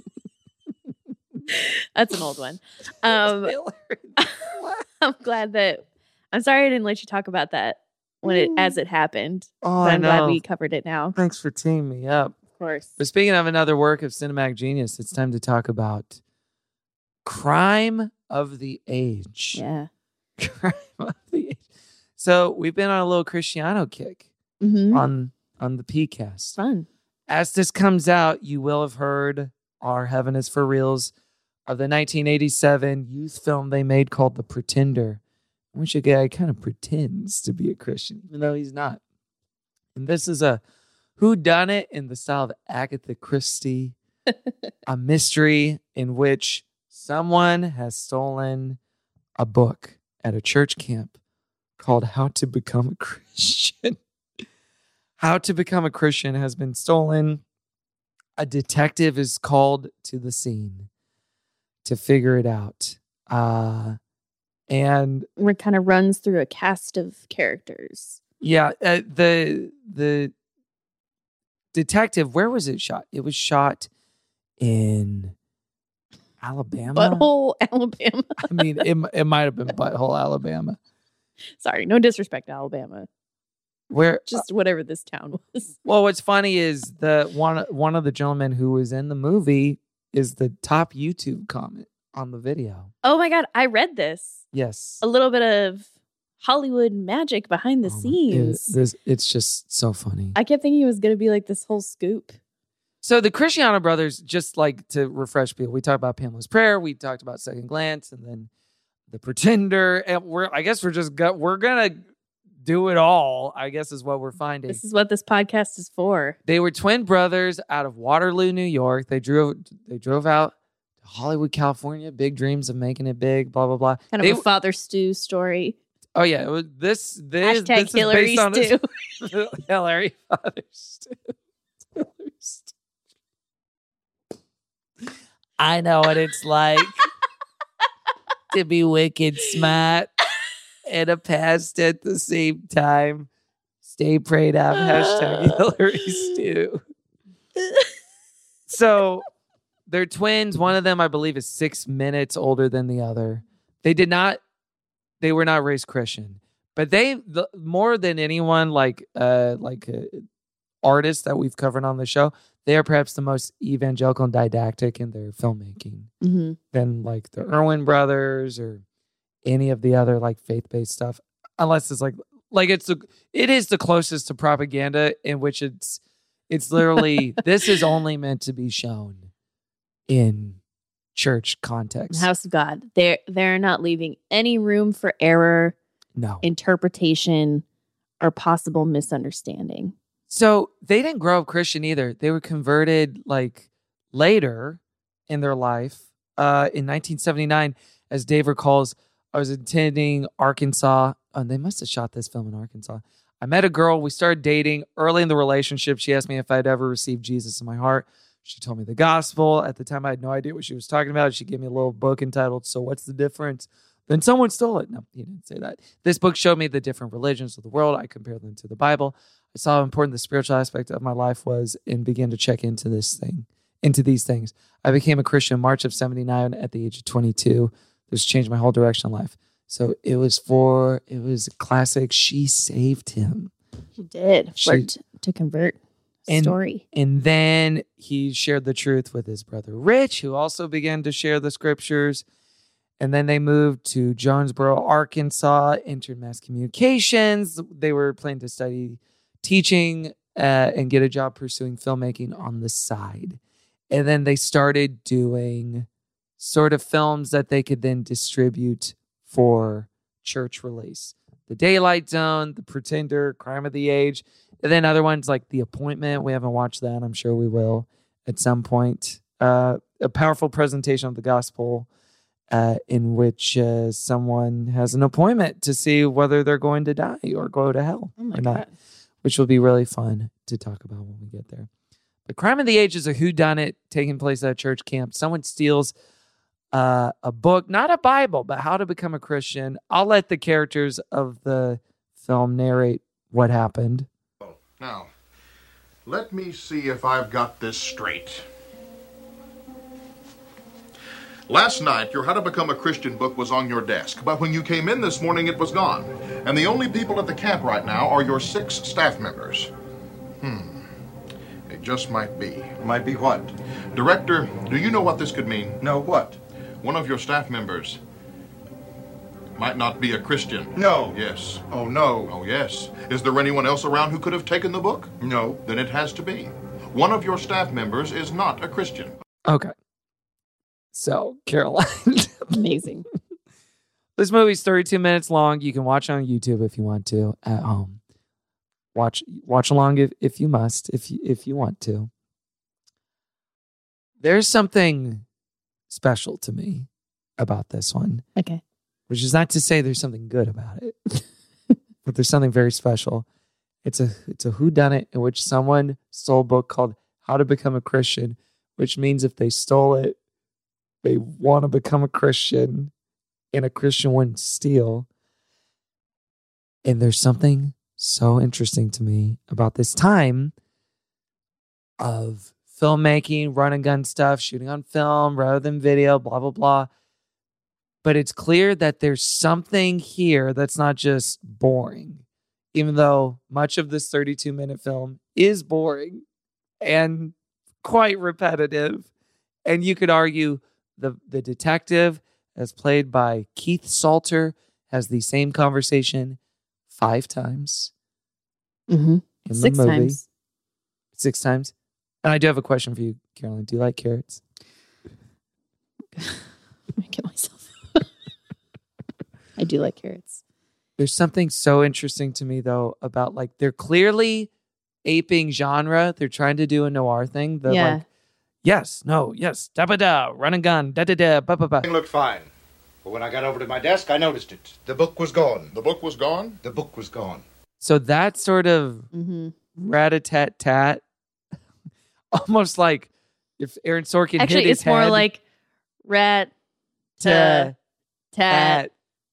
[SPEAKER 5] That's an old one. I'm glad that I'm sorry I didn't let you talk about that as it happened.
[SPEAKER 10] Oh,
[SPEAKER 5] but I'm glad we covered it now.
[SPEAKER 10] Thanks for teeing me up.
[SPEAKER 5] Of course.
[SPEAKER 10] But speaking of another work of cinematic genius, it's time to talk about Crime of the Age.
[SPEAKER 5] Yeah.
[SPEAKER 10] Crime of the Age. So we've been on a little Cristiano kick on the PCast.
[SPEAKER 5] Fun.
[SPEAKER 10] As this comes out, you will have heard our Heaven is for Reals of the 1987 youth film they made called The Pretender, in which a guy kind of pretends to be a Christian, even though he's not. And this is a whodunit in the style of Agatha Christie, a mystery in which someone has stolen a book at a church camp called How to Become a Christian. How to Become a Christian has been stolen. A detective is called to the scene to figure it out. And
[SPEAKER 5] it kind of runs through a cast of characters.
[SPEAKER 10] Yeah, the detective, where was it shot? It was shot in Alabama.
[SPEAKER 5] Butthole, Alabama.
[SPEAKER 10] I mean, it might have been Butthole, Alabama.
[SPEAKER 5] Sorry, no disrespect to Alabama.
[SPEAKER 10] Where
[SPEAKER 5] just whatever this town was.
[SPEAKER 10] Well, what's funny is the one of the gentlemen who was in the movie is the top YouTube comment on the video.
[SPEAKER 5] Oh my God, I read this.
[SPEAKER 10] Yes.
[SPEAKER 5] A little bit of Hollywood magic behind the scenes.
[SPEAKER 10] It's just so funny.
[SPEAKER 5] I kept thinking it was going to be like this whole scoop.
[SPEAKER 10] So the Cristiano brothers, just like to refresh people, we talked about Pamela's Prayer, we talked about Second Glance, and then The Pretender, and we're gonna do it all, I guess is what we're finding.
[SPEAKER 5] This is what this podcast is for.
[SPEAKER 10] They were twin brothers out of Waterloo, New York. They drove out to Hollywood, California. Big dreams of making it big, blah, blah, blah.
[SPEAKER 5] Kind of a Father Stu story.
[SPEAKER 10] Oh, yeah. It was this
[SPEAKER 5] Hashtag Hillary
[SPEAKER 10] is based
[SPEAKER 5] Stu.
[SPEAKER 10] on Hillary Father Stu. I know what it's like to be wicked smart and a past at the same time. Stay prayed up. Hashtag Hillary Stu. So they're twins. One of them, I believe, is 6 minutes older than the other. They were not raised Christian, but more than anyone, artists that we've covered on the show, they are perhaps the most evangelical and didactic in their filmmaking than like the Erwin brothers or any of the other like faith-based stuff. unless it's it is the closest to propaganda in which it's literally this is only meant to be shown in church context.
[SPEAKER 5] House of God. They're not leaving any room for error,
[SPEAKER 10] No.
[SPEAKER 5] interpretation, or possible misunderstanding.
[SPEAKER 10] So they didn't grow up Christian either. They were converted like later in their life. In 1979, as Dave recalls, I was attending Arkansas. Oh, they must have shot this film in Arkansas. I met a girl. We started dating early in the relationship. She asked me if I'd ever received Jesus in my heart. She told me the gospel. At the time, I had no idea what she was talking about. She gave me a little book entitled, So What's the Difference? Then someone stole it. No, he didn't say that. This book showed me the different religions of the world. I compared them to the Bible. I saw how important the spiritual aspect of my life was and began to check into these things. I became a Christian in March of 79 at the age of 22. This changed my whole direction in life. So it was a classic. She saved him.
[SPEAKER 5] He did. To convert. Story.
[SPEAKER 10] And then he shared the truth with his brother Rich, who also began to share the scriptures. And then they moved to Jonesboro, Arkansas, entered mass communications. They were planning to study teaching and get a job pursuing filmmaking on the side. And then they started doing sort of films that they could then distribute for church release. The Daylight Zone, The Pretender, Crime of the Age, and then other ones like The Appointment. We haven't watched that. I'm sure we will at some point. A powerful presentation of the gospel in which someone has an appointment to see whether they're going to die or go to hell or not, which will be really fun to talk about when we get there. But Crime of the Age is a whodunit taking place at a church camp. Someone steals a book, not a Bible, but How to Become a Christian. I'll let the characters of the film narrate what happened.
[SPEAKER 11] Now, let me see if I've got this straight. Last night, your How to Become a Christian book was on your desk, but when you came in this morning, it was gone. And the only people at the camp right now are your 6 staff members. It just might be.
[SPEAKER 12] Might be what?
[SPEAKER 11] Director, do you know what this could mean?
[SPEAKER 12] No, what?
[SPEAKER 11] One of your staff members might not be a Christian.
[SPEAKER 12] No.
[SPEAKER 11] Yes.
[SPEAKER 12] Oh, no.
[SPEAKER 11] Oh, yes. Is there anyone else around who could have taken the book?
[SPEAKER 12] No.
[SPEAKER 11] Then it has to be. One of your staff members is not a Christian.
[SPEAKER 10] Okay. So, Caroline.
[SPEAKER 5] Amazing.
[SPEAKER 10] This movie's 32 minutes long. You can watch it on YouTube if you want to at home. Watch along if you must, if you want to. There's something special to me about this one.
[SPEAKER 5] Okay.
[SPEAKER 10] Which is not to say there's something good about it, but there's something very special. It's a whodunit in which someone stole a book called How to Become a Christian, which means if they stole it, they want to become a Christian, and a Christian wouldn't steal. And there's something so interesting to me about this time of filmmaking, run and gun stuff, shooting on film rather than video, blah, blah, blah. But it's clear that there's something here that's not just boring, even though much of this 32-minute film is boring and quite repetitive. And you could argue the detective, as played by Keith Salter, has the same conversation 5 times in the
[SPEAKER 5] 6
[SPEAKER 10] movie.
[SPEAKER 5] times.
[SPEAKER 10] 6 times. And I do have a question for you, Caroline. Do you like carrots?
[SPEAKER 5] I'm gonna kill myself. I do like carrots.
[SPEAKER 10] There's something so interesting to me, though, about like they're clearly aping genre. They're trying to do a noir thing. Like, yes, no, yes, da-ba-da, run and gun, da-da-da, ba-ba-ba.
[SPEAKER 12] Everything looked fine. But when I got over to my desk, I noticed it. The book was gone.
[SPEAKER 11] The book was gone?
[SPEAKER 12] The book was gone.
[SPEAKER 10] So that sort of rat-a-tat-tat, almost like if Aaron Sorkin
[SPEAKER 5] Actually,
[SPEAKER 10] hit his
[SPEAKER 5] it's more
[SPEAKER 10] head,
[SPEAKER 5] like rat-tat-tat.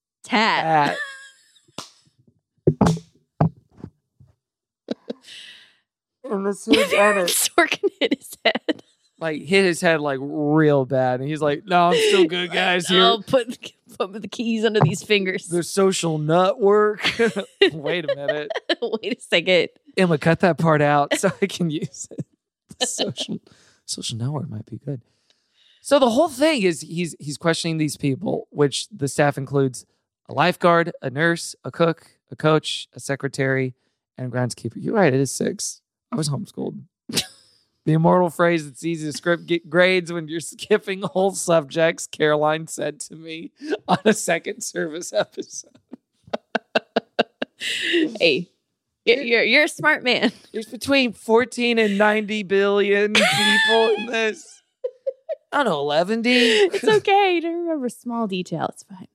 [SPEAKER 10] And this is on it.
[SPEAKER 5] Sorkin hit his head.
[SPEAKER 10] Like hit his head like real bad, and he's like, "No, I'm still good, guys." Here,
[SPEAKER 5] I'll put the keys under these fingers.
[SPEAKER 10] the social network. Wait a minute,
[SPEAKER 5] Wait a second.
[SPEAKER 10] Emma, cut that part out so I can use it. The social network might be good. So the whole thing is he's questioning these people, which the staff includes a lifeguard, a nurse, a cook, a coach, a secretary, and a groundskeeper. You're right, it is 6. I was homeschooled. The immortal phrase, it's easy to script get grades when you're skipping whole subjects, Caroline said to me on a second service episode.
[SPEAKER 5] Hey, you're a smart man.
[SPEAKER 10] There's between 14 and 90 billion people in this. I don't know, 11 D.
[SPEAKER 5] It's okay to remember small detail. It's fine.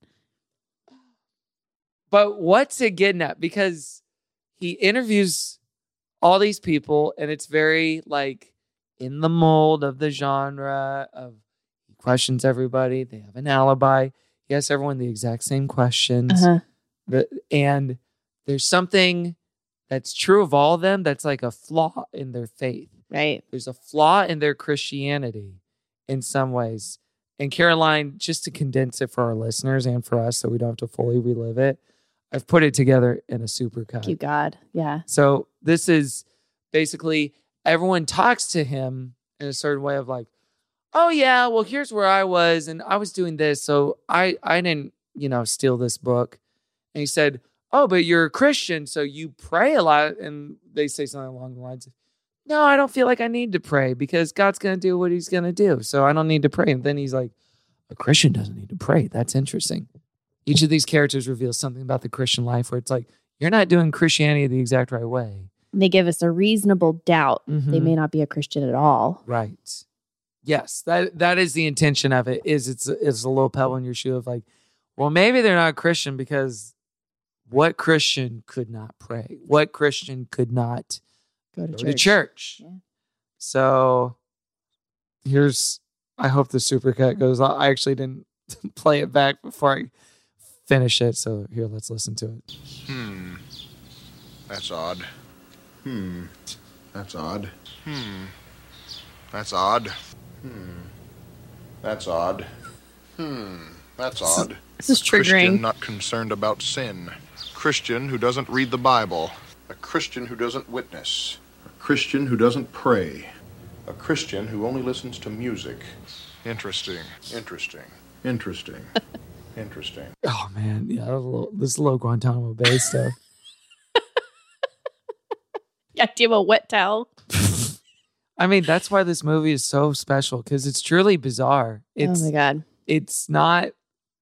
[SPEAKER 10] But what's it getting at? Because he interviews all these people, and it's very like in the mold of the genre of he questions everybody. They have an alibi. He asks everyone the exact same questions. And there's something that's true of all of them that's like a flaw in their faith.
[SPEAKER 5] Right.
[SPEAKER 10] There's a flaw in their Christianity in some ways. And Caroline, just to condense it for our listeners and for us so we don't have to fully relive it, I've put it together in a supercut.
[SPEAKER 5] Thank you, God. Yeah.
[SPEAKER 10] So this is basically everyone talks to him in a certain way of like, oh yeah, well here's where I was and I was doing this. So I didn't, steal this book. And he said, oh, but you're a Christian, so you pray a lot. And they say something along the lines of, no, I don't feel like I need to pray because God's going to do what he's going to do. So I don't need to pray. And then he's like, a Christian doesn't need to pray. That's interesting. Each of these characters reveals something about the Christian life where it's like, you're not doing Christianity the exact right way.
[SPEAKER 5] And they give us a reasonable doubt they may not be a Christian at all.
[SPEAKER 10] Right. Yes, that is the intention of it. It's a little pebble in your shoe of like, well, maybe they're not Christian because what Christian could not pray? What Christian could not go to church? Yeah. So I hope the supercut goes on. I actually didn't play it back before I finish it. So here, let's listen to it.
[SPEAKER 11] That's odd. That's odd. That's odd. That's odd. That's odd.
[SPEAKER 5] This is triggering.
[SPEAKER 11] Christian not concerned about sin. Christian who doesn't read the Bible. A Christian who doesn't witness. A Christian who doesn't pray. A Christian who only listens to music. Interesting. Interesting. Interesting. Interesting.
[SPEAKER 10] Oh man, yeah, this low Guantanamo Bay stuff.
[SPEAKER 5] Yeah, do you have a wet towel?
[SPEAKER 10] I mean, that's why this movie is so special because it's truly bizarre.
[SPEAKER 5] Oh my God.
[SPEAKER 10] It's not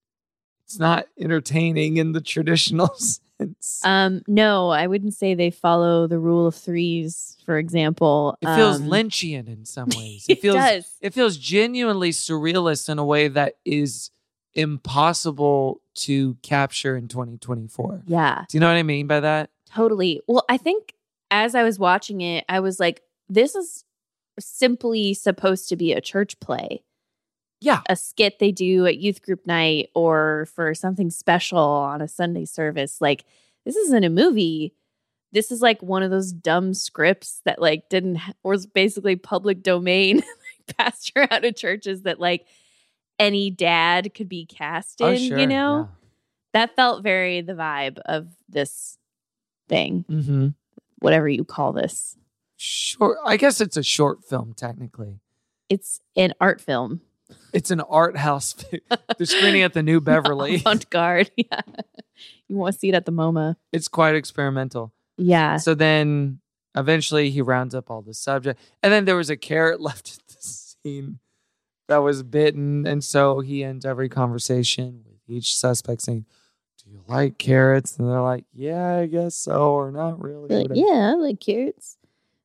[SPEAKER 10] entertaining in the traditional sense.
[SPEAKER 5] No, I wouldn't say they follow the rule of threes, for example.
[SPEAKER 10] It feels Lynchian in some ways.
[SPEAKER 5] It does.
[SPEAKER 10] It feels genuinely surrealist in a way that is impossible to capture in 2024.
[SPEAKER 5] Yeah.
[SPEAKER 10] Do you know what I mean by that?
[SPEAKER 5] Totally. Well, I think as I was watching it, I was like, this is simply supposed to be a church play.
[SPEAKER 10] Yeah.
[SPEAKER 5] A skit they do at youth group night or for something special on a Sunday service. Like, this isn't a movie. This is like one of those dumb scripts that like was basically public domain passed around to churches that like any dad could be cast in,
[SPEAKER 10] sure,
[SPEAKER 5] Yeah. That felt very the vibe of this thing.
[SPEAKER 10] Mm-hmm.
[SPEAKER 5] Whatever you call this.
[SPEAKER 10] Short. I guess it's a short film, technically.
[SPEAKER 5] It's an art film.
[SPEAKER 10] It's an art house. They're screening at the New Beverly.
[SPEAKER 5] Avant-garde, yeah. You want to see it at the MoMA.
[SPEAKER 10] It's quite experimental.
[SPEAKER 5] Yeah.
[SPEAKER 10] So then eventually he rounds up all the subject. And then there was a carrot left at the scene that was bitten. And so he ends every conversation with each suspect saying, do you like carrots? And they're like, yeah, I guess so. Or not really.
[SPEAKER 5] Like, yeah, I like carrots.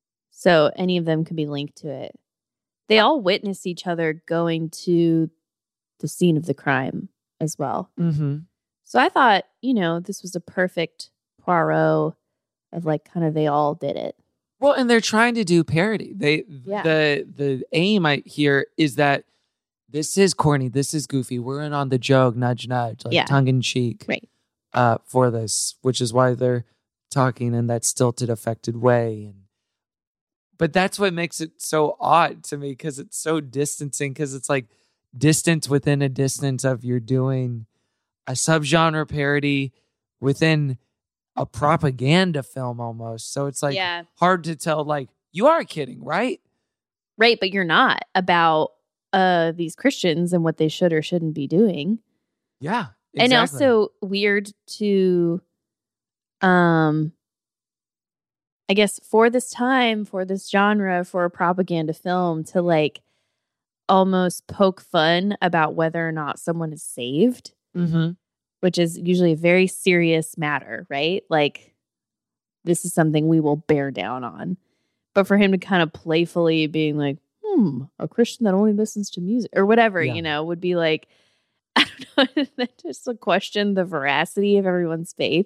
[SPEAKER 5] So any of them could be linked to it. They all witness each other going to the scene of the crime as well.
[SPEAKER 10] Mm-hmm.
[SPEAKER 5] So I thought, this was a perfect Poirot of like kind of they all did it.
[SPEAKER 10] Well, and they're trying to do parody. The aim here is that this is corny, this is goofy. We're in on the joke, nudge, nudge, like tongue in cheek,
[SPEAKER 5] right?
[SPEAKER 10] For this, which is why they're talking in that stilted, affected way. But that's what makes it so odd to me because it's so distancing. Because it's like distance within a distance of you're doing a subgenre parody within a propaganda film almost. So it's like hard to tell. Like you are kidding, right?
[SPEAKER 5] Right, but you're not about these Christians and what they should or shouldn't be doing.
[SPEAKER 10] Yeah,
[SPEAKER 5] exactly. And also weird to I guess for this time, for this genre, for a propaganda film to like almost poke fun about whether or not someone is saved, which is usually a very serious matter, right? Like this is something we will bear down on. But for him to kind of playfully being like, a Christian that only listens to music or whatever, you know, would be like, I don't know, just to question the veracity of everyone's faith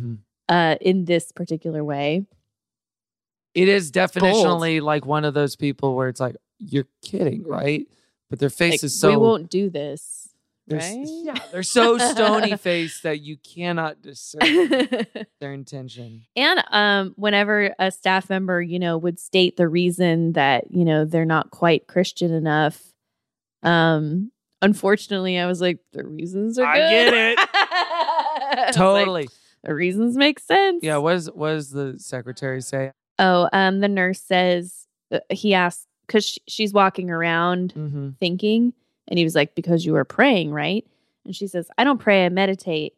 [SPEAKER 5] in this particular way.
[SPEAKER 10] It is definitionally like one of those people where it's like, you're kidding, right? But their face
[SPEAKER 5] Like,
[SPEAKER 10] is so...
[SPEAKER 5] we won't do this, right?
[SPEAKER 10] Yeah, they're so stony faced that you cannot discern their intention.
[SPEAKER 5] And whenever a staff member, you know, would state the reason that, you know, they're not quite Christian enough, unfortunately, I was like, the reasons are good.
[SPEAKER 10] I get it. Totally.
[SPEAKER 5] Like, the reasons make sense.
[SPEAKER 10] Yeah, what does the secretary say?
[SPEAKER 5] Oh, the nurse says, he asked, because she's walking around thinking, and he was like, because you were praying, right? And she says, I don't pray, I meditate.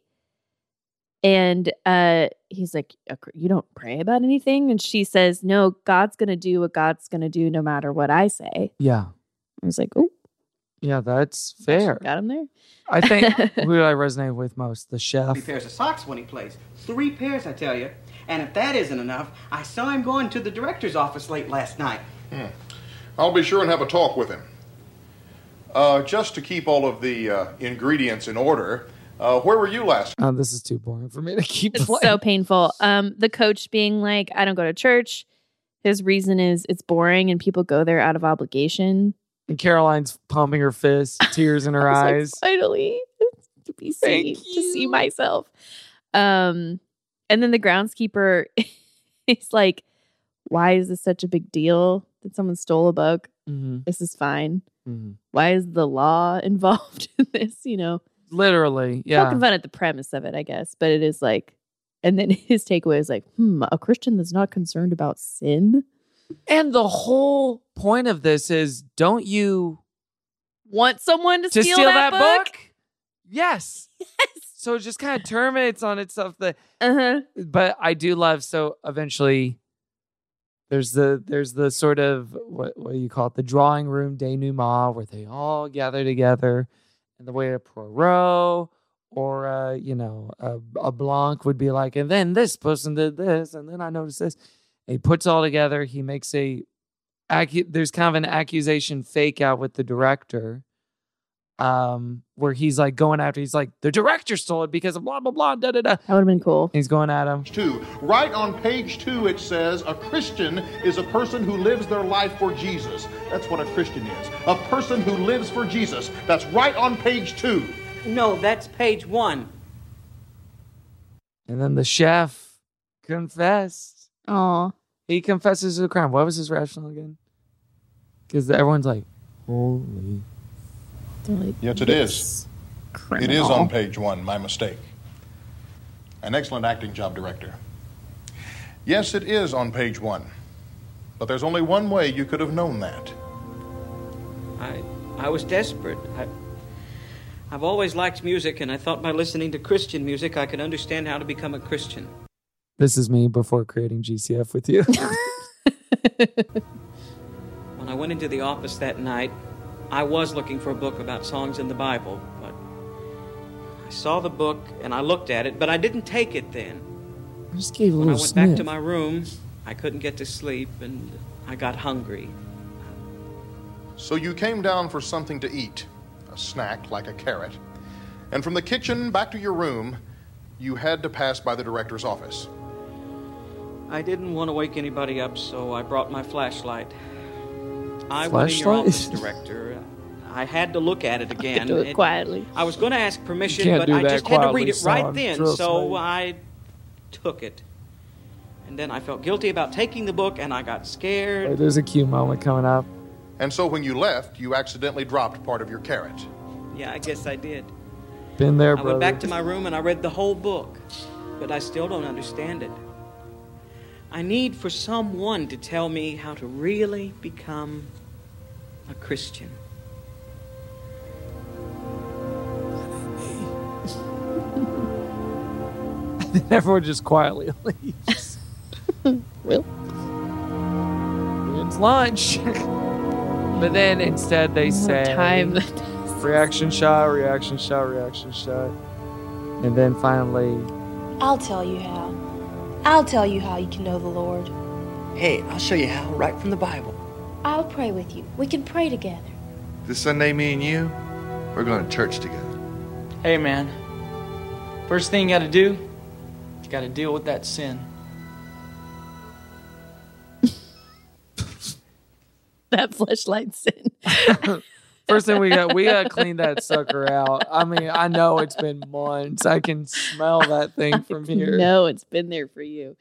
[SPEAKER 5] And he's like, you don't pray about anything? And she says, no, God's going to do what God's going to do no matter what I say.
[SPEAKER 10] Yeah.
[SPEAKER 5] I was like, oh.
[SPEAKER 10] Yeah, that's fair.
[SPEAKER 5] Got him there.
[SPEAKER 10] I think who I resonate with most, the chef.
[SPEAKER 13] 3 pairs of socks when he plays. 3 pairs, I tell you. And if that isn't enough, I saw him going to the director's office late last night.
[SPEAKER 11] I'll be sure and have a talk with him. Just to keep all of the ingredients in order, where were you last?
[SPEAKER 10] Oh, this is too boring for me to keep
[SPEAKER 5] It's
[SPEAKER 10] playing.
[SPEAKER 5] so painful. The coach being like, I don't go to church. His reason is it's boring and people go there out of obligation.
[SPEAKER 10] And Caroline's pumping her fist, tears in her
[SPEAKER 5] I
[SPEAKER 10] eyes.
[SPEAKER 5] was like, finally, to be seen, to see myself. And then the groundskeeper is like, why is this such a big deal that someone stole a book? This is fine. Why is the law involved in this? You know,
[SPEAKER 10] literally, yeah.
[SPEAKER 5] Poking fun at the premise of it, I guess. But it is like, and then his takeaway is like, a Christian that's not concerned about sin.
[SPEAKER 10] And the whole point of this is, don't you
[SPEAKER 5] want someone to steal that book?
[SPEAKER 10] Yes. So it just kind of terminates on itself. But I do love, so eventually there's the sort of, what do you call it? The drawing room denouement where they all gather together in the way of Poirot or, a Blanc would be like, and then this person did this, and then I noticed this. And he puts it all together. He makes there's kind of an accusation fake out with the director. Where he's like going after, he's like, the director stole it because of blah, blah, blah, da, da, da.
[SPEAKER 5] That would have been cool.
[SPEAKER 10] He's going at him.
[SPEAKER 11] Right on page 2, it says, a Christian is a person who lives their life for Jesus. That's what a Christian is. A person who lives for Jesus. That's right on page 2.
[SPEAKER 13] No, that's page 1.
[SPEAKER 10] And then the chef confessed.
[SPEAKER 5] Oh.
[SPEAKER 10] He confesses to the crime. What was his rationale again? Because everyone's like, holy.
[SPEAKER 5] Like,
[SPEAKER 11] yes, it is. Criminal. It is on page 1, my mistake. An excellent acting job, director. Yes, it is on page 1. But there's only one way you could have known that.
[SPEAKER 13] I was desperate. I've always liked music, and I thought by listening to Christian music, I could understand how to become a Christian.
[SPEAKER 10] This is me before creating GCF with you.
[SPEAKER 13] When I went into the office that night, I was looking for a book about songs in the Bible, but I saw the book and I looked at it, but I didn't take it then.
[SPEAKER 10] I just gave a
[SPEAKER 13] when I
[SPEAKER 10] little
[SPEAKER 13] went
[SPEAKER 10] sniff.
[SPEAKER 13] back to my room, I couldn't get to sleep and I got hungry.
[SPEAKER 11] So you came down for something to eat, a snack like a carrot, and from the kitchen back to your room, you had to pass by the director's office.
[SPEAKER 13] I didn't want to wake anybody up, so I brought my flashlight. I went in your office, director. I had to look at it again.
[SPEAKER 5] Do it quietly.
[SPEAKER 13] I was going to ask permission,
[SPEAKER 10] can't
[SPEAKER 13] but
[SPEAKER 10] do
[SPEAKER 13] I
[SPEAKER 10] that
[SPEAKER 13] just had to read
[SPEAKER 10] quietly,
[SPEAKER 13] it right
[SPEAKER 10] son.
[SPEAKER 13] then,
[SPEAKER 10] Trust
[SPEAKER 13] so
[SPEAKER 10] me.
[SPEAKER 13] I took it. And then I felt guilty about taking the book, and I got scared.
[SPEAKER 10] Wait, there's a cue moment coming up.
[SPEAKER 11] And so when you left, you accidentally dropped part of your carrot.
[SPEAKER 13] Yeah, I guess I did.
[SPEAKER 10] Been there,
[SPEAKER 13] I
[SPEAKER 10] brother.
[SPEAKER 13] went back to my room and I read the whole book, but I still don't understand it. I need for someone to tell me how to really become a Christian.
[SPEAKER 10] then everyone just quietly leaves.
[SPEAKER 5] Well,
[SPEAKER 10] it's lunch. But then instead they say
[SPEAKER 5] time.
[SPEAKER 10] reaction shot, reaction shot, reaction shot. And then finally,
[SPEAKER 14] I'll tell you how. I'll tell you how you can know the Lord.
[SPEAKER 7] Hey, I'll show you how right from the Bible.
[SPEAKER 14] I'll pray with you. We can pray together.
[SPEAKER 4] This Sunday, me and you, we're going to church together.
[SPEAKER 7] Hey, man. First thing you got to do, you got to deal with that sin.
[SPEAKER 5] That fleshlight sin.
[SPEAKER 10] first thing we got to clean that sucker out. I mean, I know it's been months. I can smell that thing from here.
[SPEAKER 5] No, it's been there for you.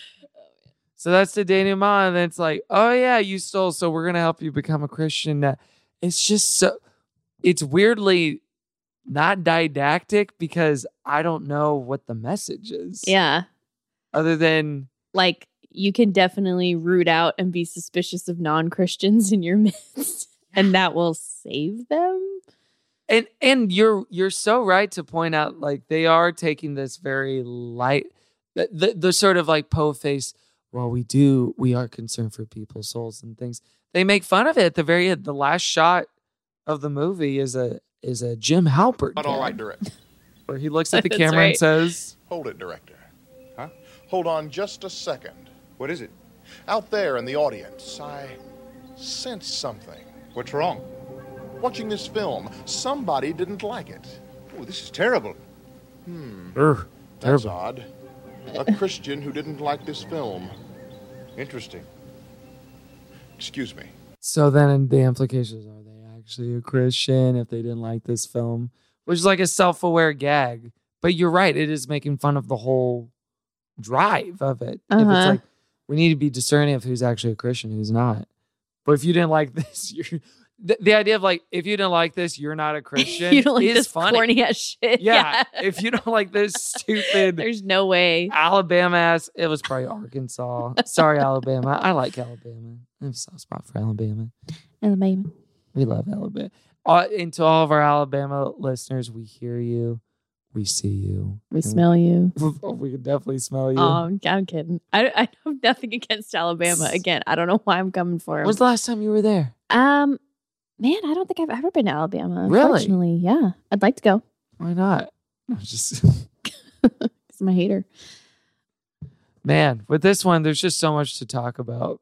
[SPEAKER 10] So that's the denouement. And then it's like, oh yeah, you stole, so we're going to help you become a Christian. It's just so, it's weirdly not didactic because I don't know what the message is.
[SPEAKER 5] Yeah.
[SPEAKER 10] Other than
[SPEAKER 5] like, you can definitely root out and be suspicious of non-Christians in your midst, and that will save them.
[SPEAKER 10] And you're so right to point out, like, they are taking this very light, the sort of like po-face, well, we are concerned for people's souls and things. They make fun of it at the very end. The last shot of the movie is a Jim Halpert.
[SPEAKER 11] Not all right, director.
[SPEAKER 10] Where he looks at the camera and says,
[SPEAKER 11] Hold it, director. Huh? Hold on just a second.
[SPEAKER 12] What is it?
[SPEAKER 11] Out there in the audience, I sense something.
[SPEAKER 12] What's wrong?
[SPEAKER 11] Watching this film, somebody didn't like it.
[SPEAKER 12] Oh, this is terrible.
[SPEAKER 11] That's
[SPEAKER 10] terrible.
[SPEAKER 11] odd. A Christian who didn't like this film.
[SPEAKER 12] Interesting.
[SPEAKER 11] Excuse me.
[SPEAKER 10] So then the implications, are they actually a Christian if they didn't like this film? Which is like a self-aware gag. But you're right, it is making fun of the whole drive of it. If it's like, we need to be discerning of who's actually a Christian, who's not. But if you didn't like this, the idea of like, if you didn't like this, you're not a Christian.
[SPEAKER 5] You don't like
[SPEAKER 10] is
[SPEAKER 5] this
[SPEAKER 10] funny.
[SPEAKER 5] corny ass shit.
[SPEAKER 10] Yeah. If you don't like this stupid
[SPEAKER 5] There's no way.
[SPEAKER 10] Alabama ass, it was probably Arkansas. Sorry, Alabama. I like Alabama. I have a soft spot for Alabama.
[SPEAKER 5] Alabama.
[SPEAKER 10] We love Alabama. And to all of our Alabama listeners, we hear you. We see you.
[SPEAKER 5] We smell you.
[SPEAKER 10] We can definitely smell you.
[SPEAKER 5] Oh, I'm kidding. I have nothing against Alabama. Again, I don't know why I'm coming for him.
[SPEAKER 10] When's the last time you were there?
[SPEAKER 5] Man, I don't think I've ever been to Alabama.
[SPEAKER 10] Really?
[SPEAKER 5] Unfortunately, yeah. I'd like to go.
[SPEAKER 10] Why not? Just
[SPEAKER 5] Because I'm a hater.
[SPEAKER 10] Man, with this one, there's just so much to talk about.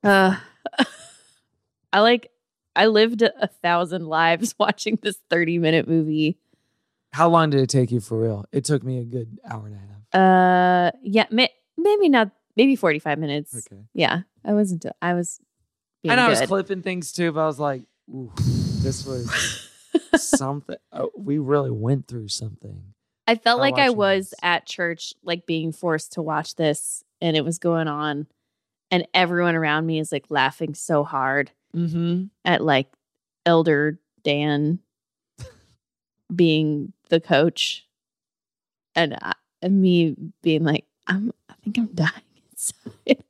[SPEAKER 5] I lived 1,000 lives watching this 30-minute movie.
[SPEAKER 10] How long did it take you for real? It took me a good hour and a half.
[SPEAKER 5] Yeah, maybe not. Maybe 45 minutes.
[SPEAKER 10] Okay.
[SPEAKER 5] Yeah, I was being
[SPEAKER 10] And I was
[SPEAKER 5] good.
[SPEAKER 10] clipping things too, but I was like, ooh, this was something. We really went through something.
[SPEAKER 5] I felt
[SPEAKER 10] by
[SPEAKER 5] like I
[SPEAKER 10] watching
[SPEAKER 5] was
[SPEAKER 10] this.
[SPEAKER 5] at church, like being forced to watch this, and it was going on, and everyone around me is like laughing so hard at like Elder Dan being the coach, and me being like, I think I'm dying inside.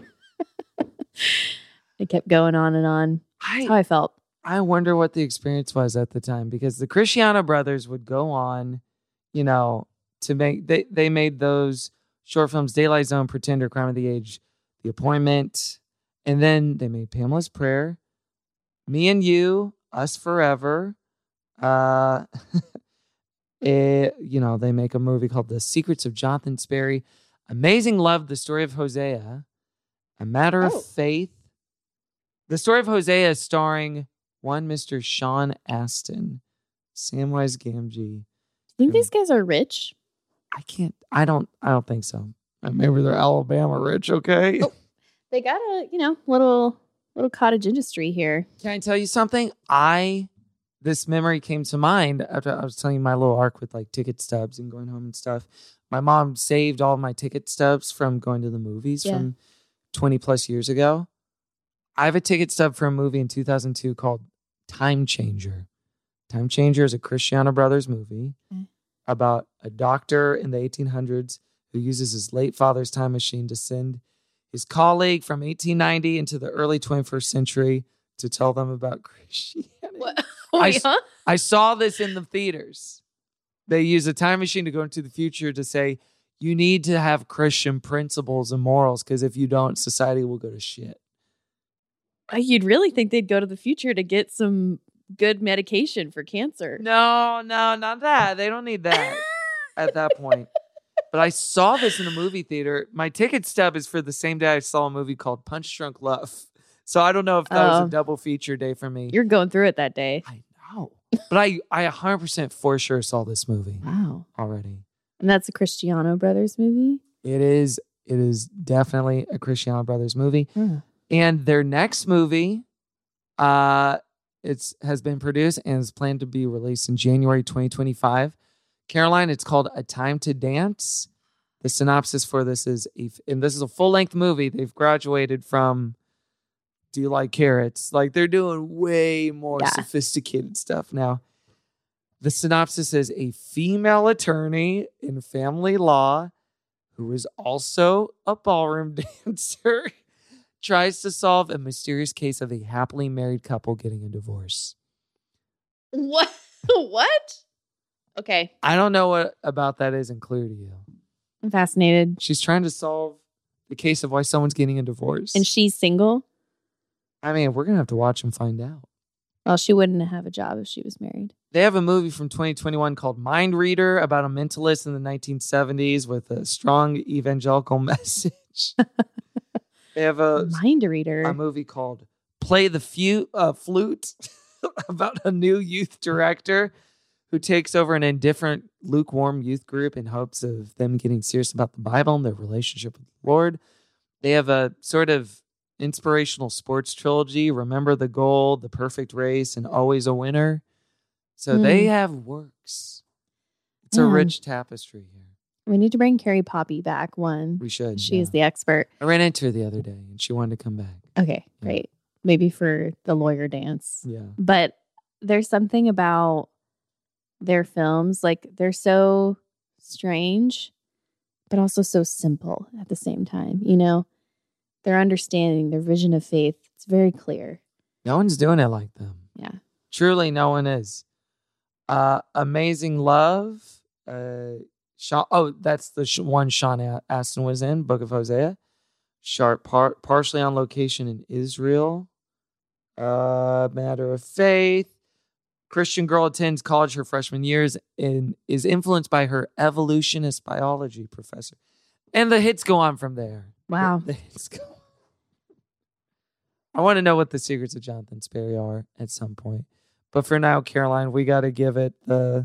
[SPEAKER 5] It kept going on and on. That's how I felt.
[SPEAKER 10] I wonder what the experience was at the time, because the Cristiano brothers would go on, to make, they made those short films, Daylight Zone, Pretender, Crime of the Age, The Appointment, and then they made Pamela's Prayer, Me and You, Us Forever. They make a movie called The Secrets of Jonathan Sperry, Amazing Love, The Story of Hosea, A Matter of Faith. The Story of Hosea is starring one Mr. Sean Astin, Samwise Gamgee.
[SPEAKER 5] Think these guys are rich?
[SPEAKER 10] I don't think so. Maybe they're Alabama rich, okay?
[SPEAKER 5] Oh, they got a, little cottage industry here.
[SPEAKER 10] Can I tell you something? This memory came to mind after I was telling you my little arc with like ticket stubs and going home and stuff. My mom saved all my ticket stubs from going to the movies from 20 plus years ago. I have a ticket stub for a movie in 2002 called Time Changer. Time Changer is a Cristiano Brothers movie about a doctor in the 1800s who uses his late father's time machine to send his colleague from 1890 into the early 21st century to tell them about Christianity.
[SPEAKER 5] What? Wait, huh?
[SPEAKER 10] I saw this in the theaters. They use a time machine to go into the future to say, you need to have Christian principles and morals, because if you don't, society will go to shit.
[SPEAKER 5] You'd really think they'd go to the future to get some good medication for cancer.
[SPEAKER 10] No, not that. They don't need that at that point. But I saw this in a movie theater. My ticket stub is for the same day I saw a movie called Punch Drunk Love. So I don't know if that was a double feature day for me.
[SPEAKER 5] You're going through it that day.
[SPEAKER 10] I know. But I 100% for sure saw this movie.
[SPEAKER 5] Wow.
[SPEAKER 10] Already.
[SPEAKER 5] And that's a Cristiano Brothers movie?
[SPEAKER 10] It is definitely a Cristiano Brothers movie. And their next movie has been produced and is planned to be released in January 2025. Caroline, it's called A Time to Dance. The synopsis for this is, and this is a full-length movie. They've graduated from Do You Like Carrots? Like, they're doing way more sophisticated stuff now. The synopsis is a female attorney in family law who is also a ballroom dancer tries to solve a mysterious case of a happily married couple getting a divorce.
[SPEAKER 5] What? What? Okay.
[SPEAKER 10] I don't know what about that isn't clear to you.
[SPEAKER 5] I'm fascinated.
[SPEAKER 10] She's trying to solve the case of why someone's getting a divorce.
[SPEAKER 5] And she's single?
[SPEAKER 10] I mean, we're going to have to watch and find out.
[SPEAKER 5] Well, she wouldn't have a job if she was married.
[SPEAKER 10] They have a movie from 2021 called Mind Reader about a mentalist in the 1970s with a strong evangelical message. They have a
[SPEAKER 5] Mind Reader,
[SPEAKER 10] a movie called Play the Flute about a new youth director who takes over an indifferent, lukewarm youth group in hopes of them getting serious about the Bible and their relationship with the Lord. They have a sort of inspirational sports trilogy, Remember the Goal, The Perfect Race, and Always a Winner. So they have works. It's a rich tapestry here.
[SPEAKER 5] We need to bring Carrie Poppy back one.
[SPEAKER 10] We should.
[SPEAKER 5] She is the expert.
[SPEAKER 10] I ran into her the other day and she wanted to come back.
[SPEAKER 5] Okay, great. Maybe for the lawyer dance.
[SPEAKER 10] Yeah.
[SPEAKER 5] But there's something about their films, like they're so strange, but also so simple at the same time. You know, their understanding, their vision of faith, it's very clear.
[SPEAKER 10] No one's doing it like them.
[SPEAKER 5] Yeah.
[SPEAKER 10] Truly, no one is. Amazing Love. That's the one Sean Astin was in, Book of Hosea. Partially on location in Israel. Matter of Faith. Christian girl attends college her freshman years and is influenced by her evolutionist biology professor. And the hits go on from there.
[SPEAKER 5] Wow.
[SPEAKER 10] The hits go on. I want to know what the secrets of Jonathan Sperry are at some point. But for now, Caroline, we got to give it the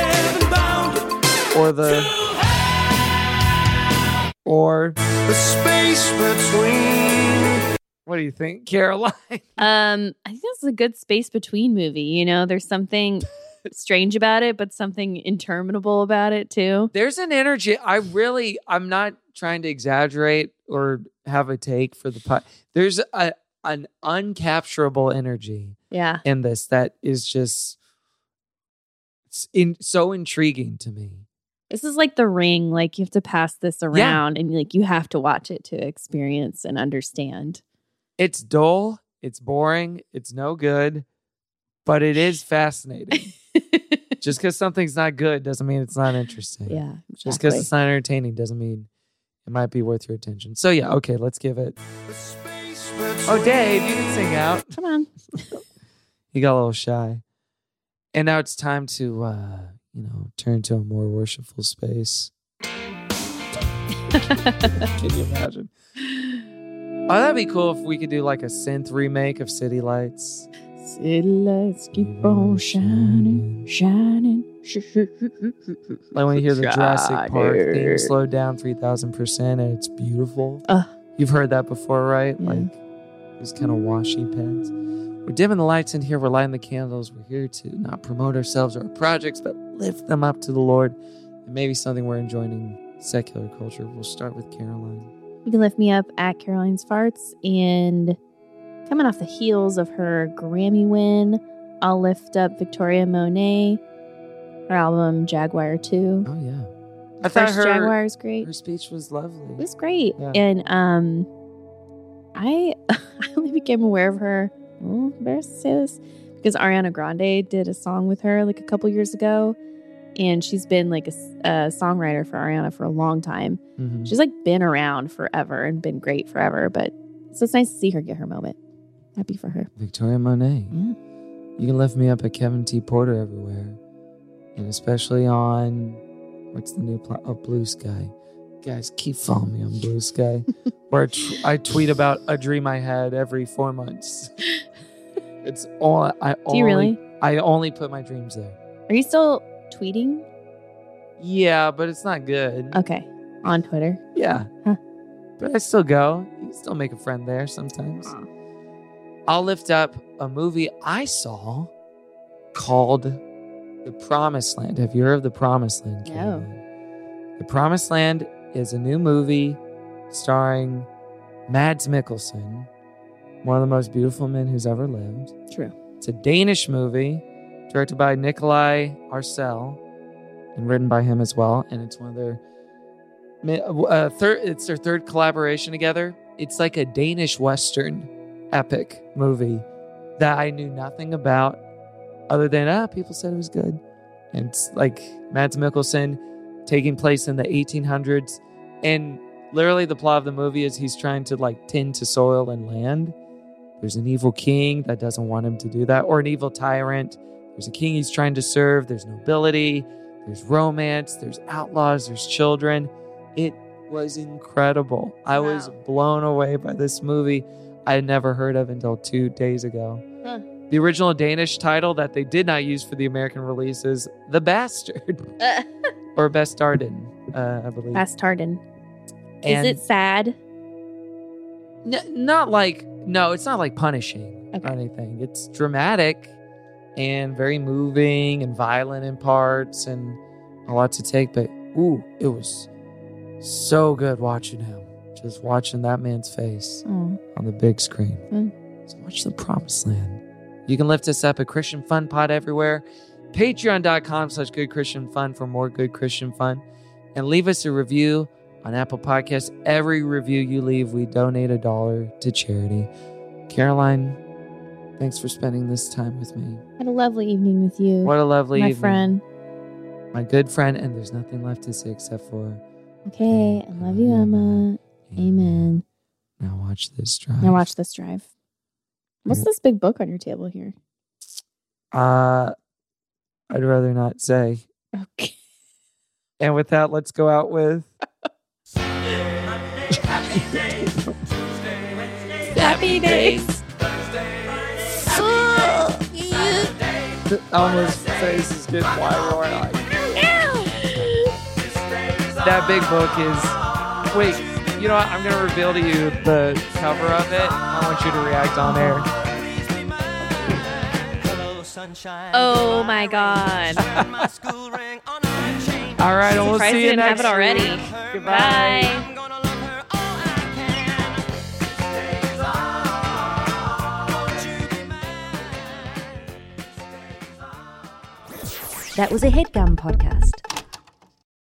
[SPEAKER 1] space between.
[SPEAKER 10] What do you think, Caroline?
[SPEAKER 5] I think this is a good space between movie. You know, there's something strange about it, but something interminable about it too.
[SPEAKER 10] There's an energy. I'm not trying to exaggerate or have a take for the pot. There's an uncapturable energy in this that is just so intriguing to me.
[SPEAKER 5] This is like The Ring. Like, you have to pass this around and like you have to watch it to experience and understand.
[SPEAKER 10] It's dull, it's boring, it's no good, but it is fascinating. Just because something's not good doesn't mean it's not interesting.
[SPEAKER 5] Yeah, exactly.
[SPEAKER 10] Just because it's not entertaining doesn't mean it might be worth your attention. So yeah, okay, let's give it. Oh, Dave, you can sing out.
[SPEAKER 5] Come on.
[SPEAKER 10] He got a little shy. And now it's time to, turn to a more worshipful space. Can you imagine? Oh, that'd be cool if we could do like a synth remake of City Lights.
[SPEAKER 5] City lights keep on shining, shining.
[SPEAKER 10] Like when you hear the Jurassic Park theme slowed down 3,000% and it's beautiful. You've heard that before, right?
[SPEAKER 5] Yeah.
[SPEAKER 10] Like those kind of washy pads. We're dimming the lights in here. We're lighting the candles. We're here to not promote ourselves or our projects, but lift them up to the Lord. And maybe something we're enjoying in secular culture. We'll start with Caroline.
[SPEAKER 5] You can lift me up at Caroline's Farts. And coming off the heels of her Grammy win, I'll lift up Victoria Monet, her album Jaguar 2.
[SPEAKER 10] Oh, yeah.
[SPEAKER 5] I thought her Jaguar is great.
[SPEAKER 10] Her speech was lovely.
[SPEAKER 5] It was great.
[SPEAKER 10] Yeah.
[SPEAKER 5] And I only became aware of her, embarrassed to say this, because Ariana Grande did a song with her like a couple years ago. and she's been like a songwriter for Ariana for a long time.
[SPEAKER 10] Mhm.
[SPEAKER 5] She's like been around forever and been great forever, but so it's nice to see her get her moment. Happy for her.
[SPEAKER 10] Victoria Monet.
[SPEAKER 5] Yeah.
[SPEAKER 10] You can lift me up at Kevin T. Porter everywhere. And especially on, what's the new Blue Sky. Guys, keep following me on Blue Sky. Where I tweet about a dream I had every 4 months. It's all
[SPEAKER 5] Do you really?
[SPEAKER 10] I only put my dreams there.
[SPEAKER 5] Are you still tweeting?
[SPEAKER 10] Yeah, but it's not good.
[SPEAKER 5] Okay. On Twitter?
[SPEAKER 10] Yeah.
[SPEAKER 5] Huh.
[SPEAKER 10] But I still go. You can still make a friend there sometimes. I'll lift up a movie I saw called The Promised Land. Have you heard of The Promised Land?
[SPEAKER 5] No.
[SPEAKER 10] The Promised Land is a new movie starring Mads Mikkelsen, one of the most beautiful men who's ever lived.
[SPEAKER 5] True.
[SPEAKER 10] It's a Danish movie directed by Nikolai Arcel and written by him as well. And it's one of their it's their third collaboration together. It's like a Danish Western epic movie that I knew nothing about other than, people said it was good. And it's like Mads Mikkelsen taking place in the 1800s. And literally the plot of the movie is he's trying to like tend to soil and land. There's an evil king that doesn't want him to do that, or an evil tyrant. There's a king he's trying to serve. There's nobility. There's romance. There's outlaws. There's children. It was incredible. I was blown away by this movie I had never heard of until 2 days ago.
[SPEAKER 5] Huh.
[SPEAKER 10] The original Danish title that they did not use for the American release is The Bastard. Or Bastarden, I believe.
[SPEAKER 5] Bastarden.
[SPEAKER 10] And
[SPEAKER 5] Is it sad?
[SPEAKER 10] Not like, no, it's not like punishing or anything. It's dramatic and very moving and violent in parts and a lot to take. But, it was so good watching him. Just watching that man's face on the big screen. So watch The Promised Land. You can lift us up at Christian Fun Pod everywhere. Patreon.com/Good Christian Fun for more Good Christian Fun. And leave us a review on Apple Podcasts. Every review you leave, we donate $1 to charity. Caroline, thanks for spending this time with me.
[SPEAKER 5] Had a lovely evening with you.
[SPEAKER 10] What a lovely
[SPEAKER 5] my
[SPEAKER 10] evening.
[SPEAKER 5] friend.
[SPEAKER 10] My good friend, and there's nothing left to say except for,
[SPEAKER 5] Okay, I love you, Emma. Amen.
[SPEAKER 10] now watch this drive.
[SPEAKER 5] Now watch this drive. What's this big book on your table here?
[SPEAKER 10] I'd rather not say.
[SPEAKER 5] Okay.
[SPEAKER 10] And with that, let's go out with
[SPEAKER 5] Happy days.
[SPEAKER 10] Elmo's face is getting wider. Like, that big book is. Wait, you know what? I'm going to reveal to you the cover of it. I want you to react on air.
[SPEAKER 5] Oh my God.
[SPEAKER 10] All right, and we'll
[SPEAKER 5] Surprised
[SPEAKER 10] see
[SPEAKER 5] you
[SPEAKER 10] you
[SPEAKER 5] didn't have
[SPEAKER 10] next
[SPEAKER 5] it already.
[SPEAKER 10] week. Goodbye.
[SPEAKER 5] Bye.
[SPEAKER 15] That was a HeadGum podcast.